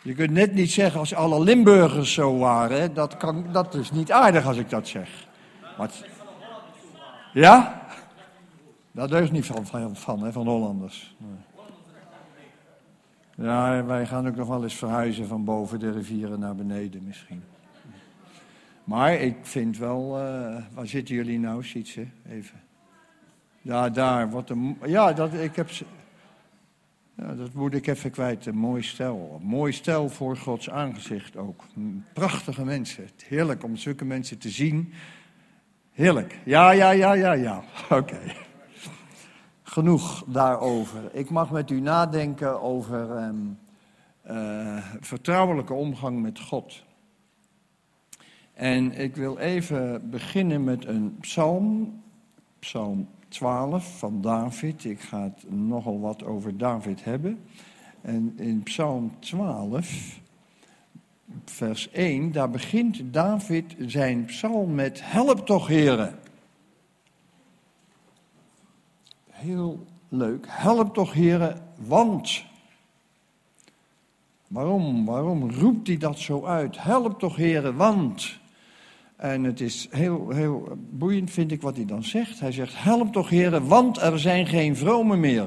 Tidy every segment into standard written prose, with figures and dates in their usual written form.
Je kunt net niet zeggen als alle Limburgers zo waren. Hè? Dat is niet aardig als ik dat zeg. Maar ja? Daar deugt niet van Hollanders. Nee. Ja, wij gaan ook nog wel eens verhuizen van boven de rivieren naar beneden misschien. Maar ik vind wel... waar zitten jullie nou, Sietse? Even. Ja, daar. Dat moet ik even kwijt. Een mooi stel. Een mooi stel voor Gods aangezicht ook. Prachtige mensen. Heerlijk om zulke mensen te zien. Heerlijk. Ja. Oké. Genoeg daarover. Ik mag met u nadenken over vertrouwelijke omgang met God. En ik wil even beginnen met een psalm. Psalm 12 van David. Ik ga het nogal wat over David hebben. En in Psalm 12, vers 1, daar begint David zijn psalm met: help toch, Heere. Heel leuk. Help toch, Heere, want. Waarom roept hij dat zo uit? Help toch, Heere, want. En het is heel boeiend, vind ik, wat hij dan zegt. Hij zegt: help toch, Heere, want er zijn geen vromen meer.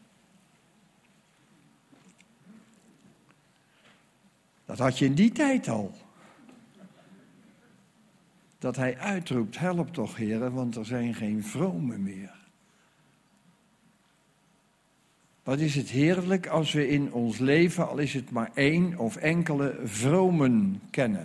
Dat had je in die tijd al. Dat hij uitroept: help toch, Heere, want er zijn geen vromen meer. Wat is het heerlijk als we in ons leven, al is het maar één of enkele vromen kennen.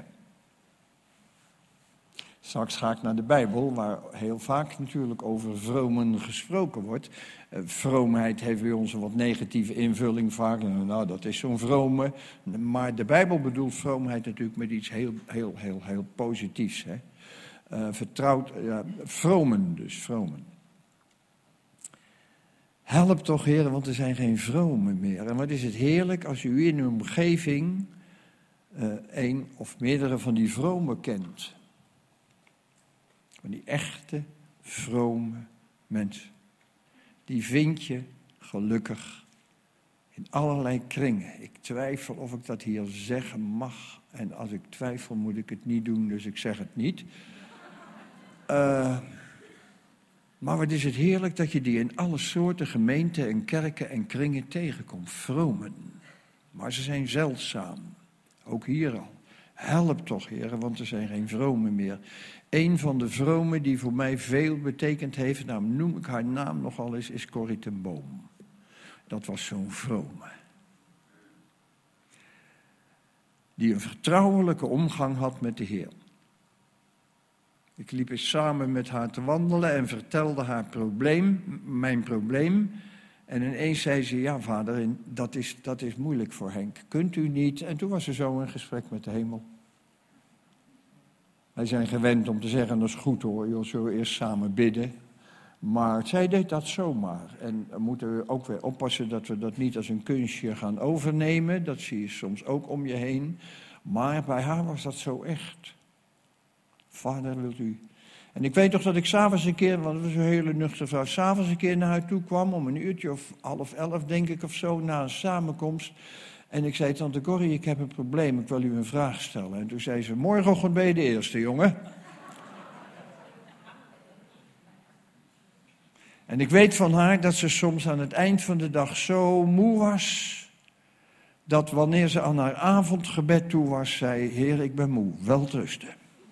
Straks ga ik naar de Bijbel, waar heel vaak natuurlijk over vromen gesproken wordt. Vroomheid heeft bij ons een wat negatieve invulling vaak. Nou, dat is zo'n vrome. Maar de Bijbel bedoelt vroomheid natuurlijk met iets heel positiefs. Hè? Vertrouwd, vromen dus, vromen. Help toch, Heer, want er zijn geen vromen meer. En wat is het heerlijk als u in uw omgeving één of meerdere van die vromen kent. Van die echte, vrome mensen. Die vind je gelukkig in allerlei kringen. Ik twijfel of ik dat hier zeggen mag. En als ik twijfel moet ik het niet doen, dus ik zeg het niet. Maar wat is het heerlijk dat je die in alle soorten gemeenten en kerken en kringen tegenkomt. Vromen. Maar ze zijn zeldzaam. Ook hier al. Help toch, heren, want er zijn geen vromen meer. Een van de vromen die voor mij veel betekend heeft, nou noem ik haar naam nogal eens, is Corrie ten Boom. Dat was zo'n vrome. Die een vertrouwelijke omgang had met de Heer. Ik liep eens samen met haar te wandelen en vertelde haar mijn probleem. En ineens zei ze: ja, vader, dat is moeilijk voor Henk. Kunt u niet? En toen was er zo een gesprek met de hemel. Wij zijn gewend om te zeggen: dat is goed hoor, joh, zullen we eerst samen bidden. Maar zij deed dat zomaar. En we moeten ook weer oppassen dat we dat niet als een kunstje gaan overnemen. Dat zie je soms ook om je heen. Maar bij haar was dat zo echt. Vader, wilt u? En ik weet toch dat ik s'avonds een keer, want het was een hele nuchtere vrouw, s'avonds een keer naar haar toe kwam, om 1:00 of 10:30 denk ik of zo, na een samenkomst. En ik zei: tante Corrie, ik heb een probleem, ik wil u een vraag stellen. En toen zei ze: morgenochtend ben je de eerste, jongen. En ik weet van haar dat ze soms aan het eind van de dag zo moe was, dat wanneer ze aan haar avondgebed toe was, zei: Heer, ik ben moe, welterusten.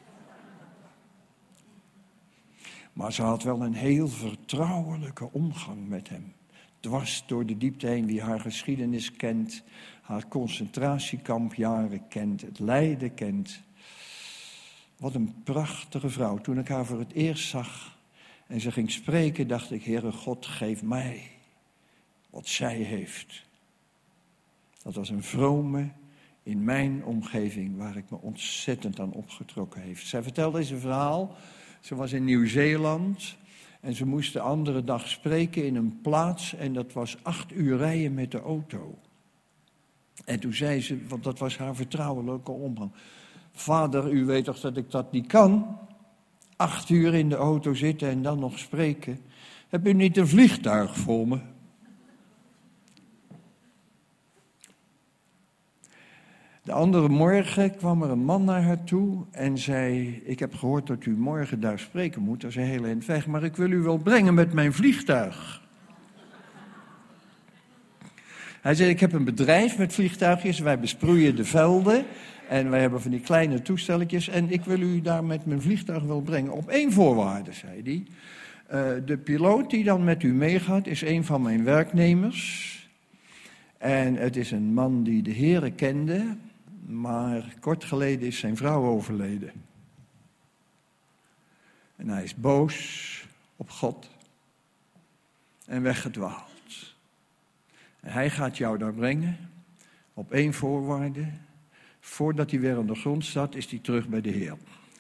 Maar ze had wel een heel vertrouwelijke omgang met hem. Dwars door de diepte heen, wie haar geschiedenis kent, haar concentratiekampjaren kent, het lijden kent. Wat een prachtige vrouw. Toen ik haar voor het eerst zag en ze ging spreken, dacht ik: Heere God, geef mij wat zij heeft. Dat was een vrome in mijn omgeving waar ik me ontzettend aan opgetrokken heeft. Zij vertelde eens een verhaal. Ze was in Nieuw-Zeeland en ze moest de andere dag spreken in een plaats en dat was 8 uur rijden met de auto. En toen zei ze, want dat was haar vertrouwelijke omgang: vader, u weet toch dat ik dat niet kan? 8 uur in de auto zitten en dan nog spreken. Heb u niet een vliegtuig voor me? De andere morgen kwam er een man naar haar toe en zei: ik heb gehoord dat u morgen daar spreken moet, dat is een hele eind weg, maar ik wil u wel brengen met mijn vliegtuig. Hij zei: ik heb een bedrijf met vliegtuigjes, wij besproeien de velden en wij hebben van die kleine toestelletjes en ik wil u daar met mijn vliegtuig wel brengen. Op één voorwaarde, zei hij. De piloot die dan met u meegaat is een van mijn werknemers. En het is een man die de Heere kende, maar kort geleden is zijn vrouw overleden. En hij is boos op God en weggedwaald. En hij gaat jou daar brengen op één voorwaarde. Voordat hij weer aan de grond staat, is hij terug bij de Heer.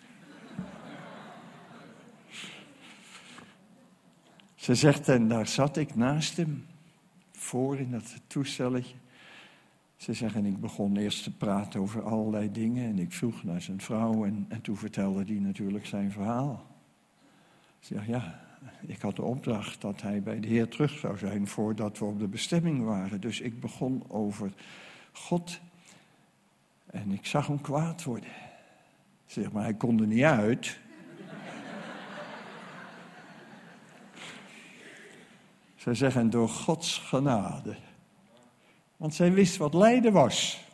Ze zegt, en daar zat ik naast hem, voor in dat toestelletje. Ze zegt, en ik begon eerst te praten over allerlei dingen. En ik vroeg naar zijn vrouw en toen vertelde hij natuurlijk zijn verhaal. Ze zegt, ja, ik had de opdracht dat hij bij de Heer terug zou zijn voordat we op de bestemming waren. Dus ik begon over God en ik zag hem kwaad worden. Ze zegt, maar hij kon er niet uit. Zij zeggen door Gods genade. Want zij wist wat lijden was.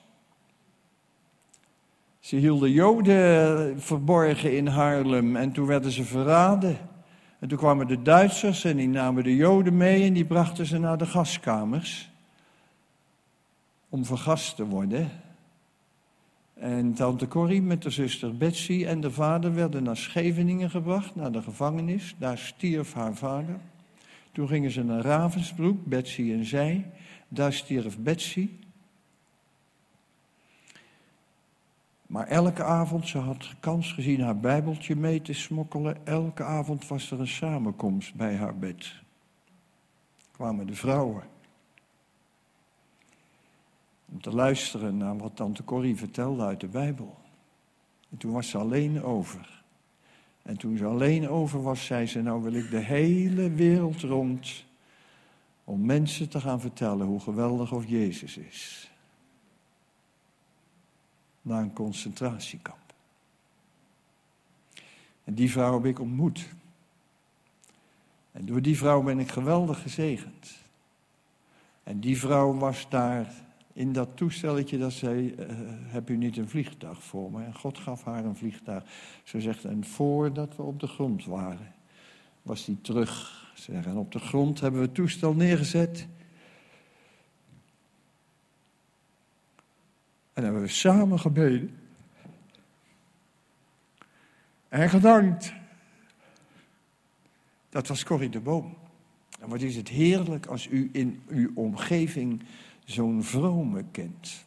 Ze hielden Joden verborgen in Haarlem en toen werden ze verraden. En toen kwamen de Duitsers en die namen de Joden mee en die brachten ze naar de gaskamers. Om vergast te worden. En tante Corrie met de zuster Betsy en de vader werden naar Scheveningen gebracht, naar de gevangenis. Daar stierf haar vader. Toen gingen ze naar Ravensbrück, Betsy en zij. Daar stierf Betsy. Maar elke avond, ze had kans gezien haar bijbeltje mee te smokkelen. Elke avond was er een samenkomst bij haar bed. Kwamen de vrouwen. Om te luisteren naar wat tante Corrie vertelde uit de Bijbel. En toen was ze alleen over. En toen ze alleen over was, zei ze, nou wil ik de hele wereld rond om mensen te gaan vertellen hoe geweldig of Jezus is. Na een concentratiekamp. En die vrouw heb ik ontmoet. En door die vrouw ben ik geweldig gezegend. En die vrouw was daar in dat toestelletje dat zei, heb u niet een vliegtuig voor me? En God gaf haar een vliegtuig. Ze zegt, en voordat we op de grond waren, was die terug. Ze zegt, en op de grond hebben we het toestel neergezet. En hebben we samen gebeden. En gedankt. Dat was Corrie de Boom. En wat is het heerlijk als u in uw omgeving zo'n vrome kent.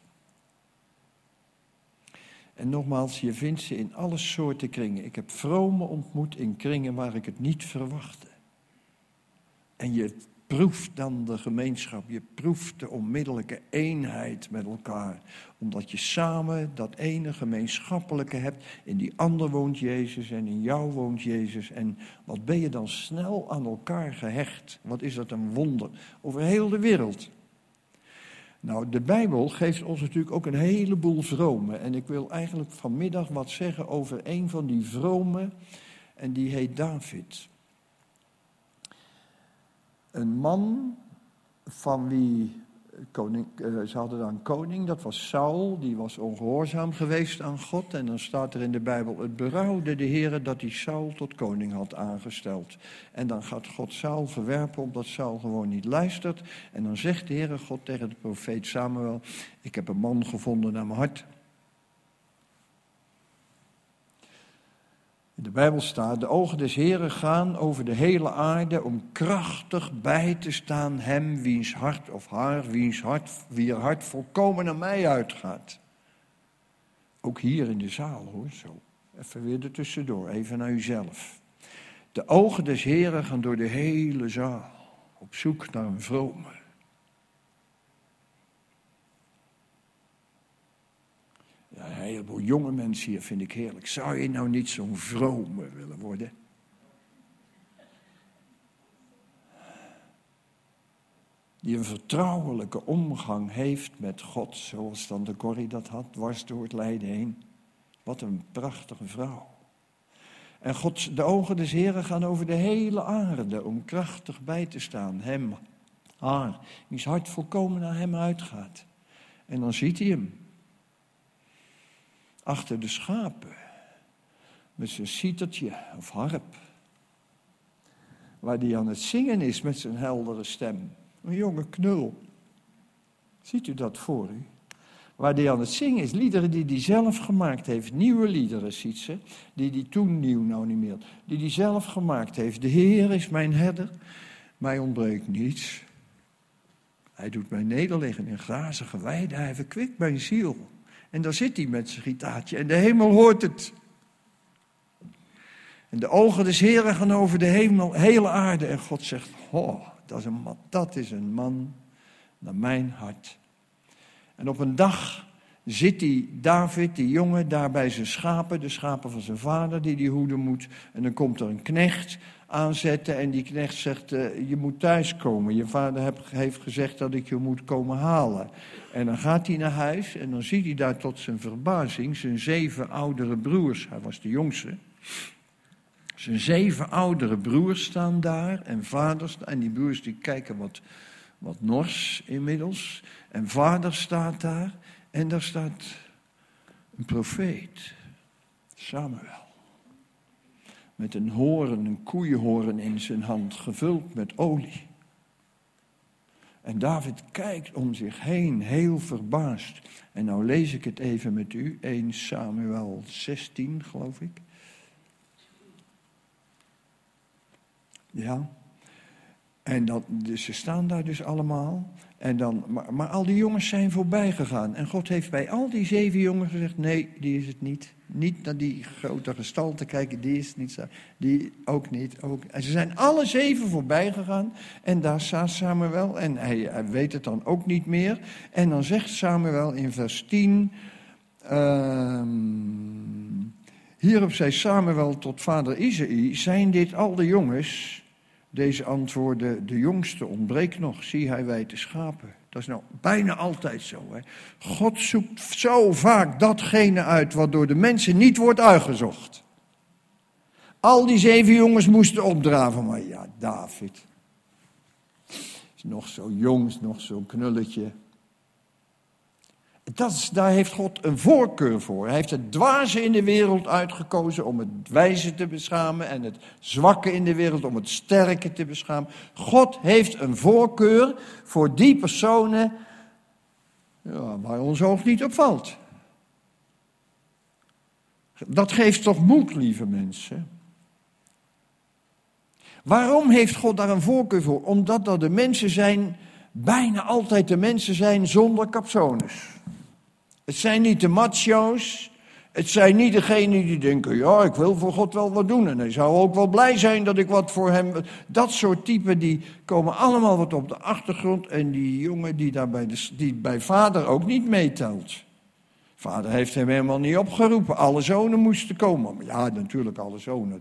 En nogmaals, je vindt ze in alle soorten kringen. Ik heb vrome ontmoet in kringen waar ik het niet verwachtte. En je proeft dan de gemeenschap, je proeft de onmiddellijke eenheid met elkaar. Omdat je samen dat ene gemeenschappelijke hebt. In die ander woont Jezus en in jou woont Jezus. En wat ben je dan snel aan elkaar gehecht. Wat is dat een wonder over heel de wereld. Nou, de Bijbel geeft ons natuurlijk ook een heleboel vromen. En ik wil eigenlijk vanmiddag wat zeggen over een van die vromen. En die heet David. Een man van wie ze hadden dan een koning, dat was Saul. Die was ongehoorzaam geweest aan God. En dan staat er in de Bijbel, het berouwde de Heere dat hij Saul tot koning had aangesteld. En dan gaat God Saul verwerpen omdat Saul gewoon niet luistert. En dan zegt de Heere God tegen de profeet Samuel, ik heb een man gevonden naar mijn hart. In de Bijbel staat, de ogen des Heeren gaan over de hele aarde om krachtig bij te staan hem wiens hart of haar, wier hart volkomen naar mij uitgaat. Ook hier in de zaal hoor, zo. Even weer ertussendoor, even naar uzelf. De ogen des Heeren gaan door de hele zaal op zoek naar een vrome. Ja, een heleboel jonge mensen hier vind ik heerlijk. Zou je nou niet zo'n vrome willen worden? Die een vertrouwelijke omgang heeft met God, zoals Tante Corrie dat had, dwars door het lijden heen. Wat een prachtige vrouw. En de ogen des Heren gaan over de hele aarde om krachtig bij te staan. Hem, haar, wiens hart volkomen naar hem uitgaat. En dan ziet hij hem. Achter de schapen. Met zijn citertje of harp. Waar hij aan het zingen is met zijn heldere stem. Een jonge knul. Ziet u dat voor u? Waar hij aan het zingen is, liederen die hij zelf gemaakt heeft. Nieuwe liederen, ziet ze. Die hij toen nieuw, nou niet meer. Die hij zelf gemaakt heeft. De Heer is mijn herder. Mij ontbreekt niets. Hij doet mij nederliggen in grazige weiden. Hij verkwikt mijn ziel. En daar zit hij met zijn gitaartje. En de hemel hoort het. En de ogen des Heren gaan over de hele aarde. En God zegt, dat is een man naar mijn hart. En op een dag zit die David, die jongen, daar bij zijn schapen, de schapen van zijn vader, die hoeden moet. En dan komt er een knecht aanzetten en die knecht zegt, je moet thuiskomen. Je vader heeft gezegd dat ik je moet komen halen. En dan gaat hij naar huis en dan ziet hij daar tot zijn verbazing zijn 7 oudere broers. Hij was de jongste. Zijn 7 oudere broers staan daar en vaders. En die broers die kijken wat nors inmiddels. En vader staat daar. En daar staat een profeet. Samuel. Met een koeienhoorn in zijn hand, gevuld met olie. En David kijkt om zich heen, heel verbaasd. En nou lees ik het even met u. 1 Samuel 16, geloof ik. Ja. En dus ze staan daar dus allemaal. En dan, maar al die jongens zijn voorbij gegaan. En God heeft bij al die 7 jongens gezegd, nee, die is het niet. Niet naar die grote gestalte kijken, die is het niet. Die ook niet. En ze zijn alle 7 voorbij gegaan. En daar staat Samuel. En hij weet het dan ook niet meer. En dan zegt Samuel in vers 10... Hierop zei Samuel tot vader Isaï, zijn dit al de jongens? Deze antwoordde, de jongste ontbreekt nog, zie hij wijdt de schapen. Dat is nou bijna altijd zo. Hè? God zoekt zo vaak datgene uit wat door de mensen niet wordt uitgezocht. Al die 7 jongens moesten opdraven, maar ja, David is nog zo jong, is nog zo'n knulletje. Daar heeft God een voorkeur voor. Hij heeft het dwaze in de wereld uitgekozen om het wijze te beschamen en het zwakke in de wereld om het sterke te beschamen. God heeft een voorkeur voor die personen waar ons oog niet op valt. Dat geeft toch moed, lieve mensen. Waarom heeft God daar een voorkeur voor? Omdat dat de mensen zijn, bijna altijd de mensen zijn zonder capsones. Het zijn niet de macho's, het zijn niet degenen die denken, ja, ik wil voor God wel wat doen. En hij zou ook wel blij zijn dat ik wat voor hem... Dat soort typen, die komen allemaal wat op de achtergrond. En die jongen die bij vader ook niet meetelt. Vader heeft hem helemaal niet opgeroepen. Alle zonen moesten komen. Ja, natuurlijk alle zonen.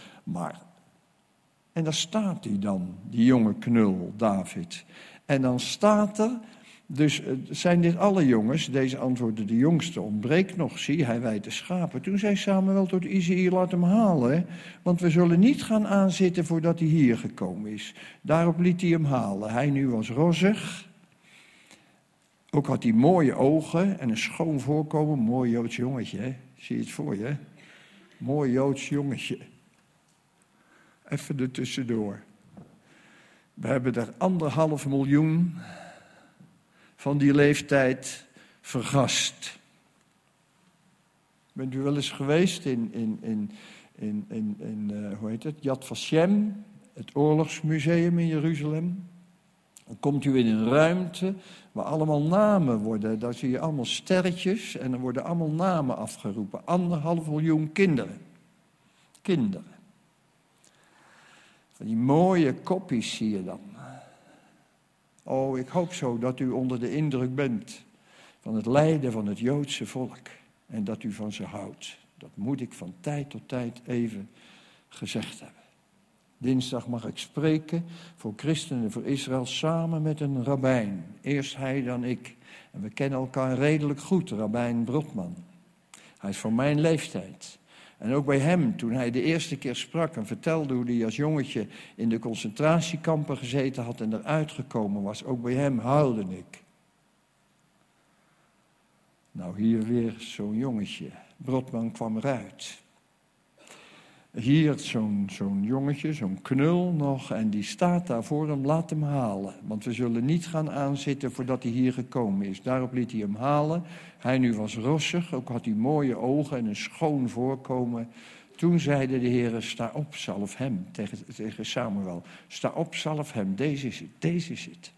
En daar staat hij dan, die jonge knul, David. En dan staat er... Dus zijn dit alle jongens? Deze antwoordde de jongste, ontbreekt nog, zie, hij wijdt de schapen. Toen zei Samuel tot Isaïe, laat hem halen, want we zullen niet gaan aanzitten voordat hij hier gekomen is. Daarop liet hij hem halen. Hij nu was rossig, ook had hij mooie ogen en een schoon voorkomen, mooi Joods jongetje, hè? Zie je het voor je? Mooi Joods jongetje. Even er tussendoor. We hebben er 1,5 miljoen... van die leeftijd vergast. Bent u wel eens geweest in hoe heet het? Yad Vashem, het oorlogsmuseum in Jeruzalem? Dan komt u in een ruimte waar allemaal namen worden. Daar zie je allemaal sterretjes en er worden allemaal namen afgeroepen. 1,5 miljoen kinderen. Kinderen. Van die mooie koppies zie je dan. Oh, ik hoop zo dat u onder de indruk bent van het lijden van het Joodse volk. En dat u van ze houdt. Dat moet ik van tijd tot tijd even gezegd hebben. Dinsdag mag ik spreken voor christenen, voor Israël, samen met een rabbijn. Eerst hij, dan ik. En we kennen elkaar redelijk goed, rabbijn Brodman. Hij is van mijn leeftijd. En ook bij hem, toen hij de eerste keer sprak en vertelde hoe hij als jongetje in de concentratiekampen gezeten had en eruit gekomen was, ook bij hem huilde ik. Nou, hier weer zo'n jongetje. Brodman kwam eruit. Hier zo'n jongetje, zo'n knul nog, en die staat daar voor hem, laat hem halen. Want we zullen niet gaan aanzitten voordat hij hier gekomen is. Daarop liet hij hem halen. Hij nu was rossig, ook had hij mooie ogen en een schoon voorkomen. Toen zeide de Heer, sta op, zalf hem, tegen Samuel. Sta op, zalf hem, deze is het, deze is het.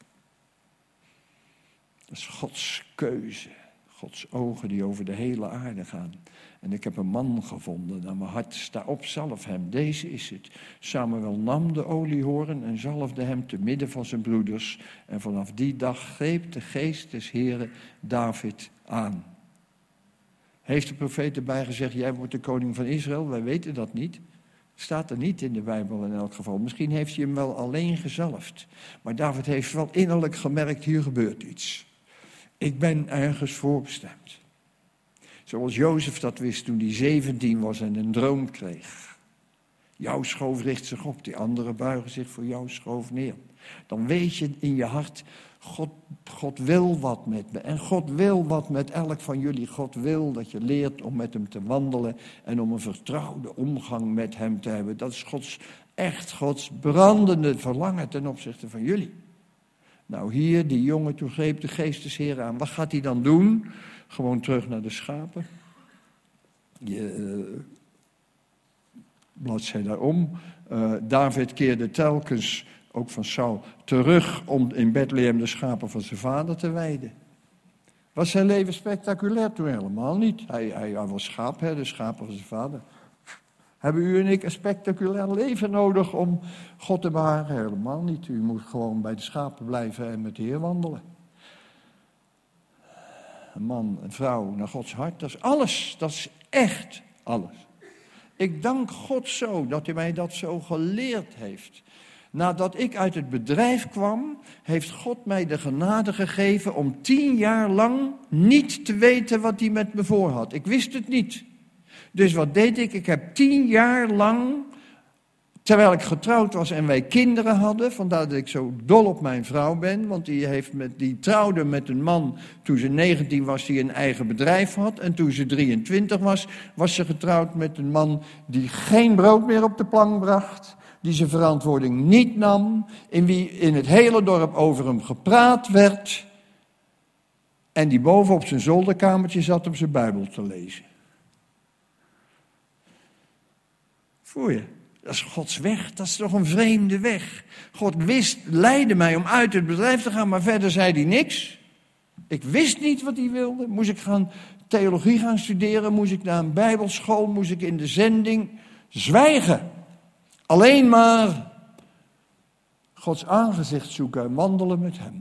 Dat is Gods keuze. Gods ogen die over de hele aarde gaan. En ik heb een man gevonden naar mijn hart. Sta op, zalf hem. Deze is het. Samuel nam de oliehoorn en zalfde hem te midden van zijn broeders. En vanaf die dag greep de geest des Heren David aan. Heeft de profeet erbij gezegd, jij wordt de koning van Israël? Wij weten dat niet. Staat er niet in de Bijbel in elk geval. Misschien heeft hij hem wel alleen gezalfd. Maar David heeft wel innerlijk gemerkt, hier gebeurt iets. Ik ben ergens voorbestemd. Zoals Jozef dat wist toen hij 17 was en een droom kreeg. Jouw schoof richt zich op, die anderen buigen zich voor jouw schoof neer. Dan weet je in je hart, God wil wat met me. En God wil wat met elk van jullie. God wil dat je leert om met hem te wandelen en om een vertrouwde omgang met hem te hebben. Dat is Gods brandende verlangen ten opzichte van jullie. Nou, hier, die jongen, toen greep de geest des Heren aan. Wat gaat hij dan doen? Gewoon terug naar de schapen. Bladzijde daarom. David keerde telkens, ook van Saul, terug om in Bethlehem de schapen van zijn vader te weiden. Was zijn leven spectaculair? Toen helemaal niet. Hij was schaapherder, schapen van zijn vader. Hebben u en ik een spectaculair leven nodig om God te behagen? Helemaal niet. U moet gewoon bij de schapen blijven en met de Heer wandelen. Een man, een vrouw naar Gods hart, dat is alles. Dat is echt alles. Ik dank God zo dat hij mij dat zo geleerd heeft. Nadat ik uit het bedrijf kwam, heeft God mij de genade gegeven om 10 jaar lang niet te weten wat hij met me voor had. Ik wist het niet. Dus wat deed ik? Ik heb 10 jaar lang, terwijl ik getrouwd was en wij kinderen hadden, vandaar dat ik zo dol op mijn vrouw ben, want die trouwde met een man toen ze 19 was die een eigen bedrijf had. En toen ze 23 was ze getrouwd met een man die geen brood meer op de plank bracht, die zijn verantwoording niet nam, in wie in het hele dorp over hem gepraat werd en die boven op zijn zolderkamertje zat om zijn Bijbel te lezen. Voel je? Dat is Gods weg, dat is toch een vreemde weg. God leidde mij om uit het bedrijf te gaan, maar verder zei hij niks. Ik wist niet wat hij wilde. Moest ik theologie gaan studeren? Moest ik naar een bijbelschool? Moest ik in de zending? Zwijgen. Alleen maar Gods aangezicht zoeken en wandelen met hem.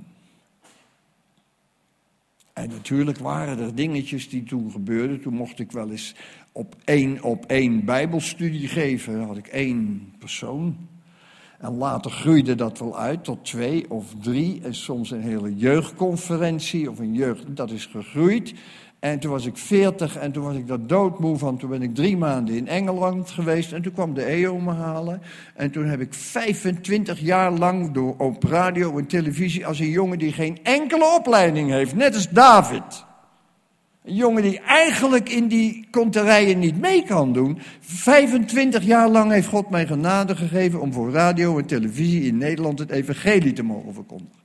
En natuurlijk waren er dingetjes die toen gebeurden. Toen mocht ik wel eens op één bijbelstudie geven. Dan had ik 1 persoon. En later groeide dat wel uit tot 2 of 3. En soms een hele jeugdconferentie of een jeugd. Dat is gegroeid. En toen was ik 40 en toen was ik daar doodmoe van. Toen ben ik 3 maanden in Engeland geweest en toen kwam de EO me halen. En toen heb ik 25 jaar lang op radio en televisie als een jongen die geen enkele opleiding heeft. Net als David. Een jongen die eigenlijk in die konterijen niet mee kan doen. 25 jaar lang heeft God mij genade gegeven om voor radio en televisie in Nederland het evangelie te mogen verkondigen.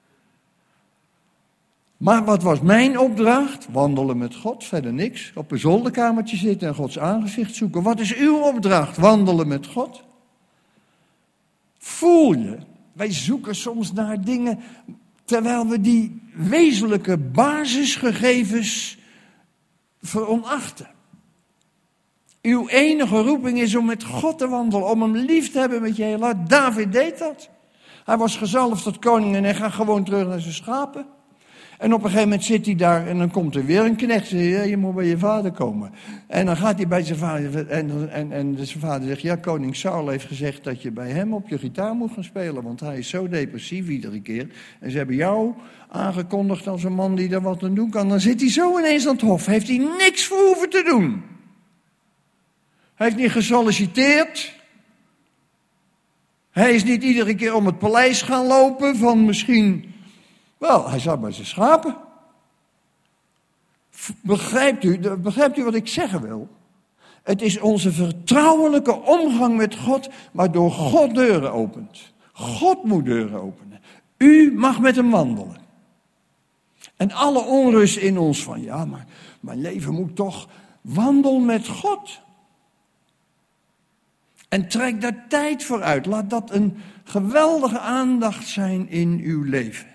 Maar wat was mijn opdracht? Wandelen met God, verder niks. Op een zolderkamertje zitten en Gods aangezicht zoeken. Wat is uw opdracht? Wandelen met God. Voel je? Wij zoeken soms naar dingen terwijl we die wezenlijke basisgegevens veronachten. Uw enige roeping is om met God te wandelen, om hem lief te hebben met je hele hart. David deed dat. Hij was gezalfd tot koning en hij gaat gewoon terug naar zijn schapen. En op een gegeven moment zit hij daar en dan komt er weer een knecht. Zegt, ja, je moet bij je vader komen. En dan gaat hij bij zijn vader en zijn vader zegt, ja, koning Saul heeft gezegd dat je bij hem op je gitaar moet gaan spelen. Want hij is zo depressief iedere keer. En ze hebben jou aangekondigd als een man die daar wat aan doen kan. Dan zit hij zo ineens aan het hof. Heeft hij niks voor hoeven te doen. Hij heeft niet gesolliciteerd. Hij is niet iedere keer om het paleis gaan lopen van misschien... Wel, hij zat bij zijn schapen. Begrijpt u wat ik zeggen wil? Het is onze vertrouwelijke omgang met God, waardoor God deuren opent. God moet deuren openen. U mag met hem wandelen. En alle onrust in ons van, ja, maar mijn leven moet toch... Wandel met God. En trek daar tijd voor uit. Laat dat een geweldige aandacht zijn in uw leven.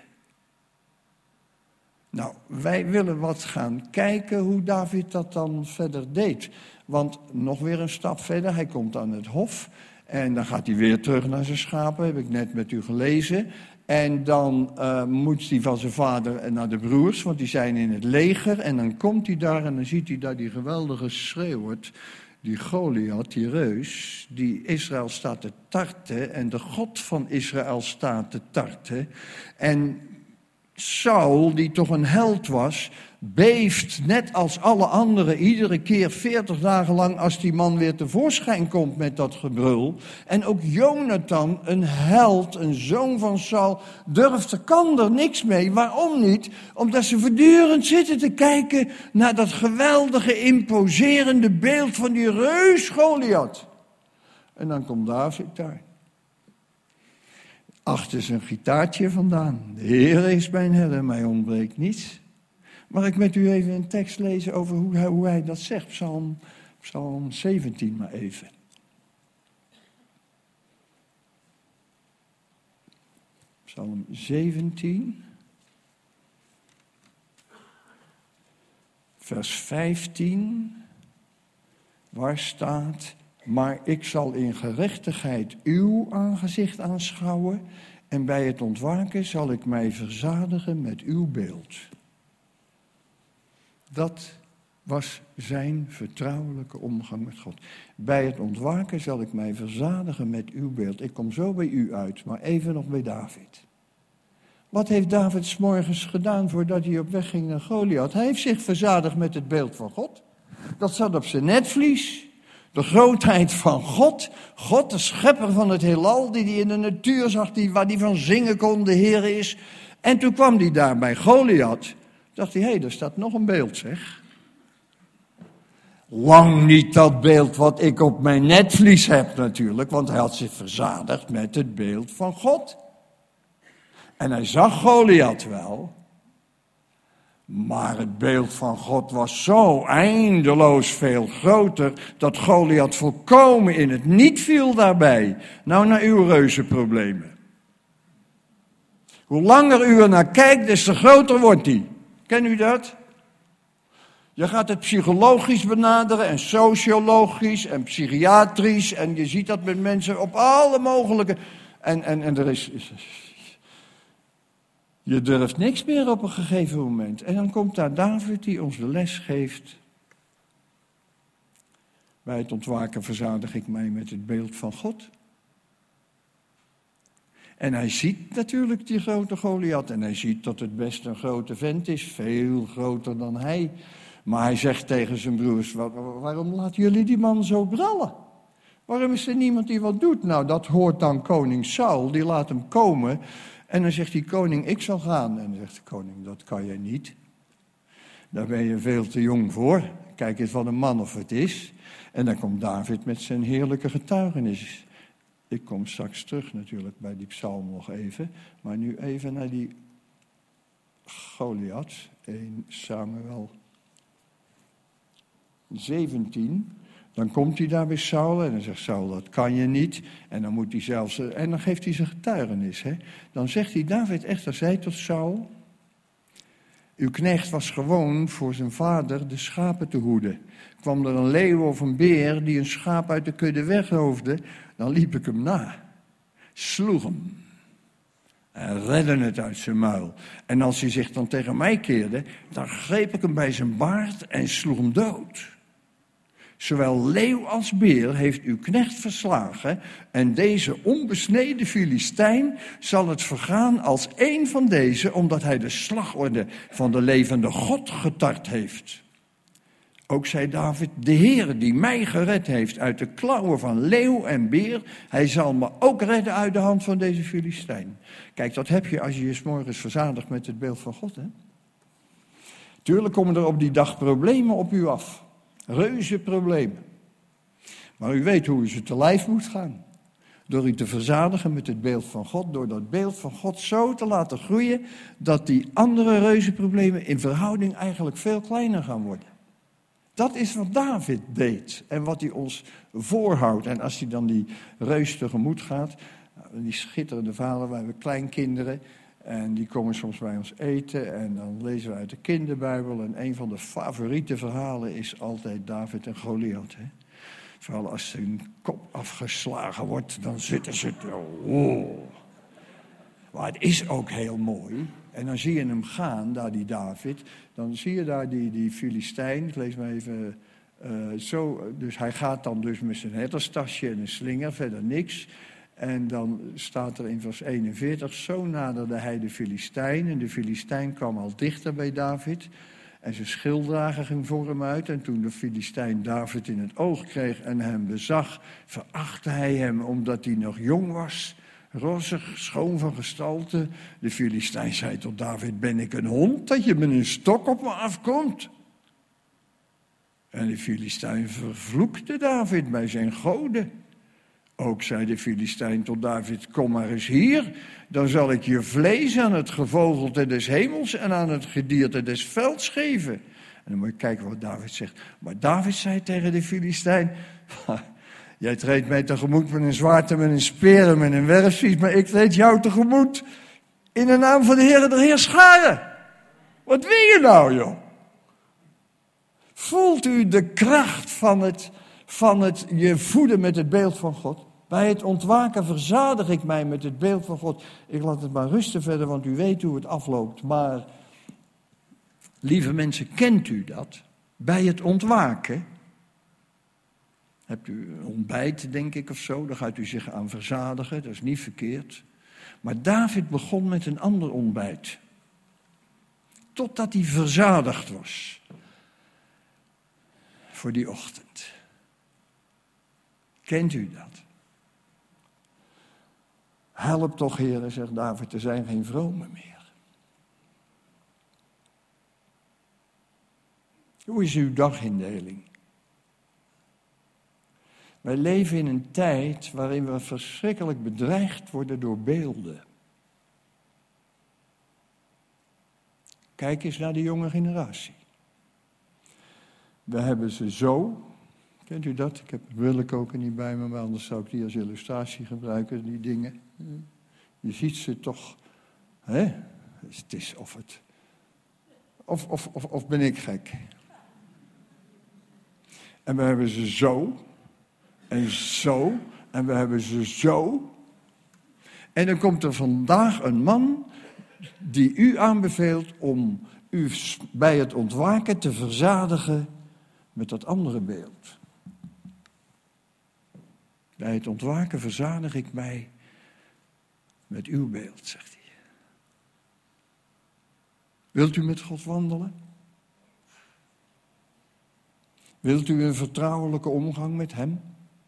Nou, wij willen wat gaan kijken hoe David dat dan verder deed. Want nog weer een stap verder, hij komt aan het hof. En dan gaat hij weer terug naar zijn schapen, heb ik net met u gelezen. En dan moet hij van zijn vader naar de broers, want die zijn in het leger. En dan komt hij daar en dan ziet hij daar die geweldige schreeuwert. Die Goliath, die reus, die Israël staat te tarten. En de God van Israël staat te tarten. En Saul, die toch een held was, beeft net als alle anderen iedere keer 40 dagen lang als die man weer tevoorschijn komt met dat gebrul. En ook Jonathan, een held, een zoon van Saul, kan er niks mee. Waarom niet? Omdat ze voortdurend zitten te kijken naar dat geweldige, imposerende beeld van die reus Goliath. En dan komt David daar. Achter zijn gitaartje vandaan. De Heer is mijn herder, mij ontbreekt niets. Mag ik met u even een tekst lezen over hoe hij dat zegt? Psalm 17 maar even. Psalm 17. Vers 15. Waar staat... Maar ik zal in gerechtigheid uw aangezicht aanschouwen en bij het ontwaken zal ik mij verzadigen met uw beeld. Dat was zijn vertrouwelijke omgang met God. Bij het ontwaken zal ik mij verzadigen met uw beeld. Ik kom zo bij u uit, maar even nog bij David. Wat heeft David 's morgens gedaan voordat hij op weg ging naar Goliath? Hij heeft zich verzadigd met het beeld van God. Dat zat op zijn netvlies. De grootheid van God. God, de schepper van het heelal, die hij in de natuur zag, waar hij van zingen kon, de Heer is. En toen kwam hij daar bij Goliath. Dacht hij, hé, daar staat nog een beeld, zeg. Lang niet dat beeld wat ik op mijn netvlies heb natuurlijk, want hij had zich verzadigd met het beeld van God. En hij zag Goliath wel. Maar het beeld van God was zo eindeloos veel groter, dat Goliath volkomen in het niet viel daarbij. Nou, naar uw reuzenproblemen. Hoe langer u er naar kijkt, des te groter wordt die. Ken u dat? Je gaat het psychologisch benaderen en sociologisch en psychiatrisch. En je ziet dat met mensen op alle mogelijke... En er is... Je durft niks meer op een gegeven moment. En dan komt daar David die ons de les geeft. Bij het ontwaken verzadig ik mij met het beeld van God. En hij ziet natuurlijk die grote Goliath. En hij ziet dat het best een grote vent is. Veel groter dan hij. Maar hij zegt tegen zijn broers, waarom laten jullie die man zo brallen? Waarom is er niemand die wat doet? Nou, dat hoort dan koning Saul. Die laat hem komen. En dan zegt die koning, ik zal gaan. En dan zegt de koning, dat kan jij niet. Daar ben je veel te jong voor. Kijk eens wat een man of het is. En dan komt David met zijn heerlijke getuigenis. Ik kom straks terug natuurlijk bij die psalm nog even. Maar nu even naar die Goliath. 1 Samuel 17... Dan komt hij daar bij Saul en dan zegt Saul, dat kan je niet. En dan moet hij zelfs, en dan geeft hij zijn getuigenis. Hè. Dan zegt hij, David echter zei tot Saul, uw knecht was gewoon voor zijn vader de schapen te hoeden. Kwam er een leeuw of een beer die een schaap uit de kudde wegroofde, dan liep ik hem na. Sloeg hem. en redde het uit zijn muil. En als hij zich dan tegen mij keerde, dan greep ik hem bij zijn baard en sloeg hem dood. Zowel leeuw als beer heeft uw knecht verslagen, en deze onbesneden Filistijn zal het vergaan als één van deze, omdat hij de slagorde van de levende God getart heeft. Ook zei David, de Heere die mij gered heeft uit de klauwen van leeuw en beer, hij zal me ook redden uit de hand van deze Filistijn. Kijk, dat heb je als je je 's morgens verzadigt met het beeld van God, hè? Tuurlijk komen er op die dag problemen op u af. Reuze problemen. Maar u weet hoe u ze te lijf moet gaan. Door u te verzadigen met het beeld van God. Door dat beeld van God zo te laten groeien, dat die andere reuzenproblemen in verhouding eigenlijk veel kleiner gaan worden. Dat is wat David deed en wat hij ons voorhoudt. En als hij dan die reus tegemoet gaat, die schitterende vader, wij hebben kleinkinderen. En die komen soms bij ons eten en dan lezen we uit de kinderbijbel. En een van de favoriete verhalen is altijd David en Goliath. Hè? Vooral als zijn kop afgeslagen wordt, dan zitten ze oh. Maar het is ook heel mooi. En dan zie je hem gaan, daar die David. Dan zie je daar die Filistijn. Ik lees maar even zo. Dus hij gaat dan dus met zijn herderstasje en een slinger, verder niks. En dan staat er in vers 41, zo naderde hij de Filistijn. En de Filistijn kwam al dichter bij David. En zijn schilddrager ging voor hem uit. En toen de Filistijn David in het oog kreeg en hem bezag, verachtte hij hem omdat hij nog jong was. Rozig, schoon van gestalte. De Filistijn zei tot David, ben ik een hond dat je met een stok op me afkomt? En de Filistijn vervloekte David bij zijn goden. Ook zei de Filistijn tot David, kom maar eens hier, dan zal ik je vlees aan het gevogelte des hemels en aan het gedierte des velds geven. En dan moet je kijken wat David zegt. Maar David zei tegen de Filistijn, jij treedt mij tegemoet met een zwaard en met een speer en met een werfspies, maar ik treed jou tegemoet in de naam van de Heere der Heerscharen. Wat wil je nou, joh? Voelt u de kracht van het je voeden met het beeld van God? Bij het ontwaken verzadig ik mij met het beeld van God. Ik laat het maar rusten verder, want u weet hoe het afloopt. Maar, lieve mensen, kent u dat? Bij het ontwaken, hebt u een ontbijt, denk ik, of zo, dan gaat u zich aan verzadigen, dat is niet verkeerd. Maar David begon met een ander ontbijt. Totdat hij verzadigd was. Voor die ochtend. Kent u dat? Help toch, heren, zegt David, er zijn geen vromen meer. Hoe is uw dagindeling? Wij leven in een tijd waarin we verschrikkelijk bedreigd worden door beelden. Kijk eens naar de jonge generatie. We hebben ze zo, kent u dat? Ik heb het brillenkoker niet bij me, maar anders zou ik die als illustratie gebruiken, die dingen. Je ziet ze toch, hè? Het is of ben ik gek? En we hebben ze zo, en zo, en we hebben ze zo. En dan komt er vandaag een man die u aanbeveelt om u bij het ontwaken te verzadigen met dat andere beeld. Bij het ontwaken verzadig ik mij met uw beeld, zegt hij. Wilt u met God wandelen? Wilt u een vertrouwelijke omgang met hem?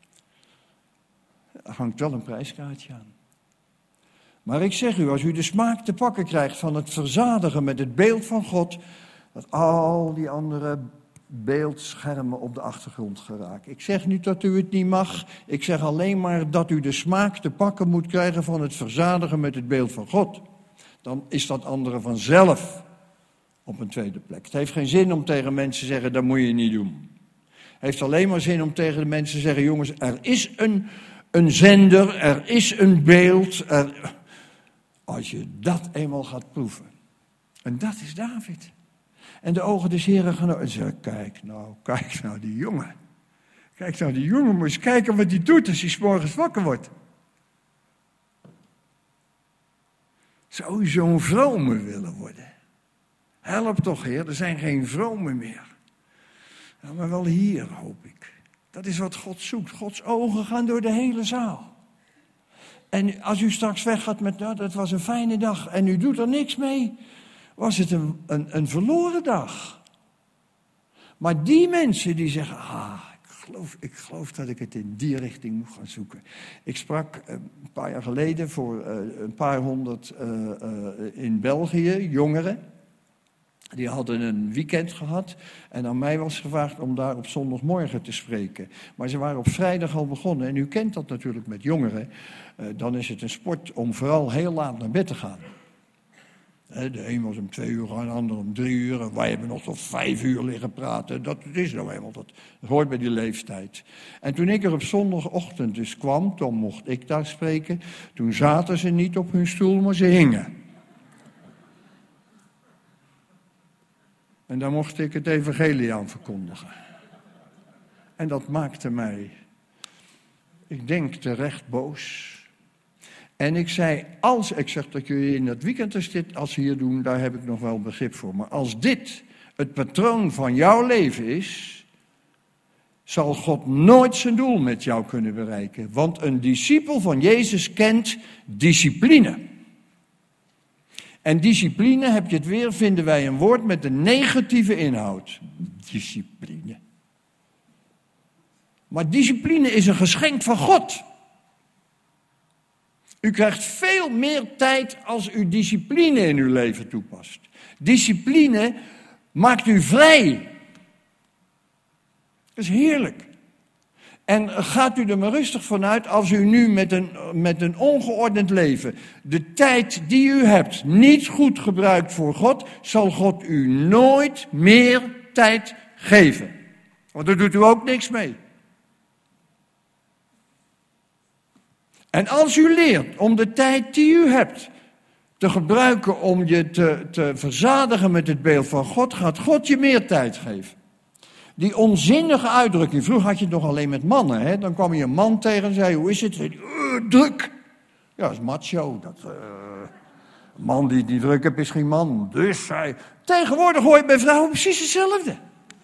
Er hangt wel een prijskaartje aan. Maar ik zeg u, als u de smaak te pakken krijgt van het verzadigen met het beeld van God, dat al die andere beeldschermen op de achtergrond geraken. Ik zeg niet dat u het niet mag. Ik zeg alleen maar dat u de smaak te pakken moet krijgen van het verzadigen met het beeld van God. Dan is dat andere vanzelf op een tweede plek. Het heeft geen zin om tegen mensen te zeggen, dat moet je niet doen. Het heeft alleen maar zin om tegen de mensen te zeggen, jongens, er is een zender, er is een beeld. Als je dat eenmaal gaat proeven. En dat is David. En de ogen des Heren gaan en zeggen, kijk nou die jongen. Kijk nou die jongen, moet eens kijken wat hij doet als hij 's morgens wakker wordt. Zou u zo'n vrome willen worden? Help toch, Heer, er zijn geen vromen meer. Ja, maar wel hier, hoop ik. Dat is wat God zoekt. Gods ogen gaan door de hele zaal. En als u straks weggaat met, nou, dat was een fijne dag en u doet er niks mee, was het een verloren dag. Maar die mensen die zeggen, ik geloof dat ik het in die richting moet gaan zoeken. Ik sprak een paar jaar geleden voor een paar honderd in België, jongeren. Die hadden een weekend gehad en aan mij was gevraagd om daar op zondagmorgen te spreken. Maar ze waren op vrijdag al begonnen en u kent dat natuurlijk met jongeren. Dan is het een sport om vooral heel laat naar bed te gaan. De een was om 2 uur, de ander om 3 uur. En wij hebben nog tot 5 uur liggen praten. Dat is nou eenmaal, dat hoort bij die leeftijd. En toen ik er op zondagochtend dus kwam, toen mocht ik daar spreken. Toen zaten ze niet op hun stoel, maar ze hingen. En daar mocht ik het evangelie aan verkondigen. En dat maakte mij, ik denk, terecht boos. En ik zei, ik zeg dat jullie in het weekend als ze hier doen, daar heb ik nog wel begrip voor. Maar als dit het patroon van jouw leven is, zal God nooit zijn doel met jou kunnen bereiken. Want een discipel van Jezus kent discipline. En discipline, heb je het weer, vinden wij een woord met een negatieve inhoud. Discipline. Maar discipline is een geschenk van God. U krijgt veel meer tijd als u discipline in uw leven toepast. Discipline maakt u vrij. Dat is heerlijk. En gaat u er maar rustig vanuit als u nu met een ongeordend leven de tijd die u hebt niet goed gebruikt voor God, zal God u nooit meer tijd geven. Want daar doet u ook niks mee. En als u leert om de tijd die u hebt te gebruiken om je te verzadigen met het beeld van God, gaat God je meer tijd geven. Die onzinnige uitdrukking, vroeger had je het nog alleen met mannen, hè? Dan kwam je een man tegen en zei, hoe is het? Zei hij, druk. Ja, dat is macho. Een man die niet druk heeft is geen man. Dus tegenwoordig hoor je bij vrouwen precies hetzelfde.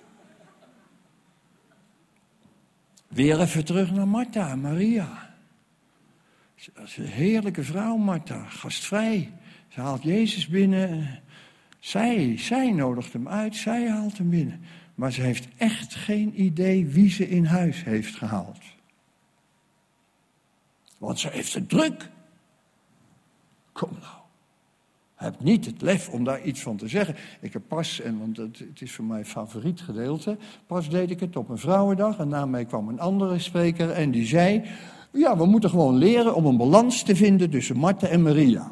Weer even terug naar Martha en Maria. Dat is een heerlijke vrouw, Martha, gastvrij. Ze haalt Jezus binnen. Zij nodigt hem uit, zij haalt hem binnen. Maar ze heeft echt geen idee wie ze in huis heeft gehaald. Want ze heeft het druk. Kom nou. Heb niet het lef om daar iets van te zeggen. Ik heb pas, want het is voor mij favoriet gedeelte, pas deed ik het op een vrouwendag en na mij kwam een andere spreker en die zei, ja, we moeten gewoon leren om een balans te vinden tussen Martha en Maria.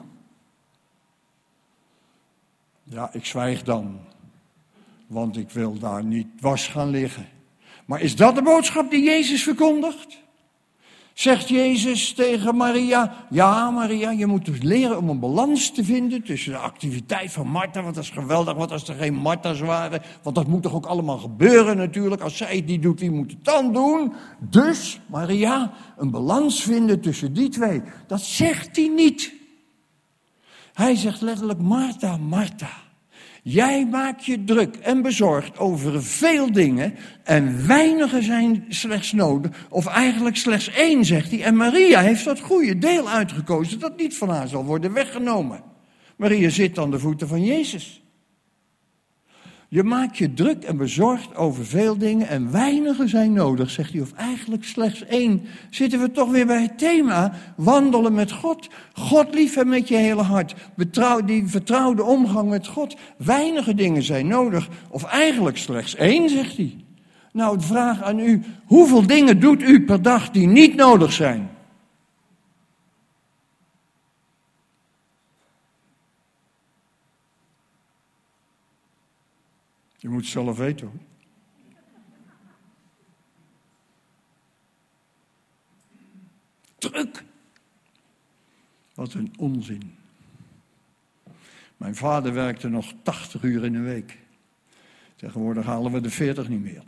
Ja, ik zwijg dan, want ik wil daar niet dwars gaan liggen. Maar is dat de boodschap die Jezus verkondigt? Zegt Jezus tegen Maria, ja Maria, je moet dus leren om een balans te vinden tussen de activiteit van Martha, want dat is geweldig, wat als er geen Martha's waren, want dat moet toch ook allemaal gebeuren natuurlijk, als zij het niet doet, wie moet het dan doen? Dus, Maria, een balans vinden tussen die twee, dat zegt hij niet. Hij zegt letterlijk, Martha, Martha. Jij maakt je druk en bezorgd over veel dingen en weinige zijn slechts nodig. Of eigenlijk slechts 1, zegt hij. En Maria heeft dat goede deel uitgekozen dat niet van haar zal worden weggenomen. Maria zit aan de voeten van Jezus. Je maakt je druk en bezorgd over veel dingen en weinige zijn nodig, zegt hij. Of eigenlijk slechts 1. Zitten we toch weer bij het thema, wandelen met God. God liefhebben met je hele hart. Die vertrouwde omgang met God. Weinige dingen zijn nodig. Of eigenlijk slechts 1, zegt hij. Nou, de vraag aan u, hoeveel dingen doet u per dag die niet nodig zijn? Je moet het zelf weten hoor. Druk. Wat een onzin. Mijn vader werkte nog 80 uur in een week. Tegenwoordig halen we de 40 niet meer.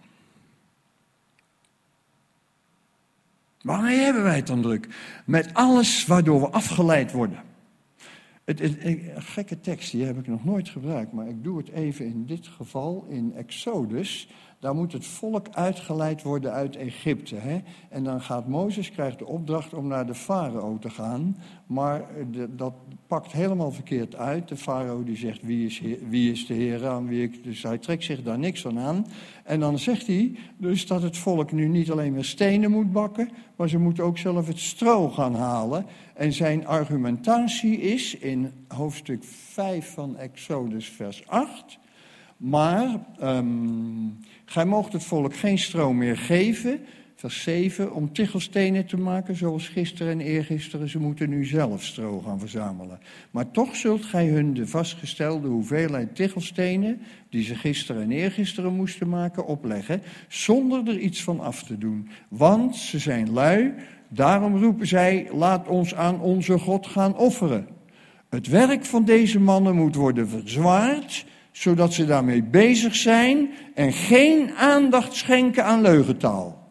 Waarmee hebben wij het dan druk? Met alles waardoor we afgeleid worden. Een gekke tekst, die heb ik nog nooit gebruikt, maar ik doe het even in dit geval in Exodus. Daar moet het volk uitgeleid worden uit Egypte. Hè? En dan gaat Mozes, krijgt de opdracht om naar de farao te gaan. Maar dat pakt helemaal verkeerd uit. De farao die zegt, wie is de Heer aan wie ik... Dus hij trekt zich daar niks van aan. En dan zegt hij dus dat het volk nu niet alleen meer stenen moet bakken, maar ze moeten ook zelf het stro gaan halen. En zijn argumentatie is in hoofdstuk 5 van Exodus vers 8... Maar gij moogt het volk geen stro meer geven, vers 7, om tichelstenen te maken, zoals gisteren en eergisteren. Ze moeten nu zelf stro gaan verzamelen. Maar toch zult gij hun de vastgestelde hoeveelheid tichelstenen, die ze gisteren en eergisteren moesten maken, opleggen, zonder er iets van af te doen. Want ze zijn lui, daarom roepen zij, laat ons aan onze God gaan offeren. Het werk van deze mannen moet worden verzwaard, zodat ze daarmee bezig zijn en geen aandacht schenken aan leugentaal.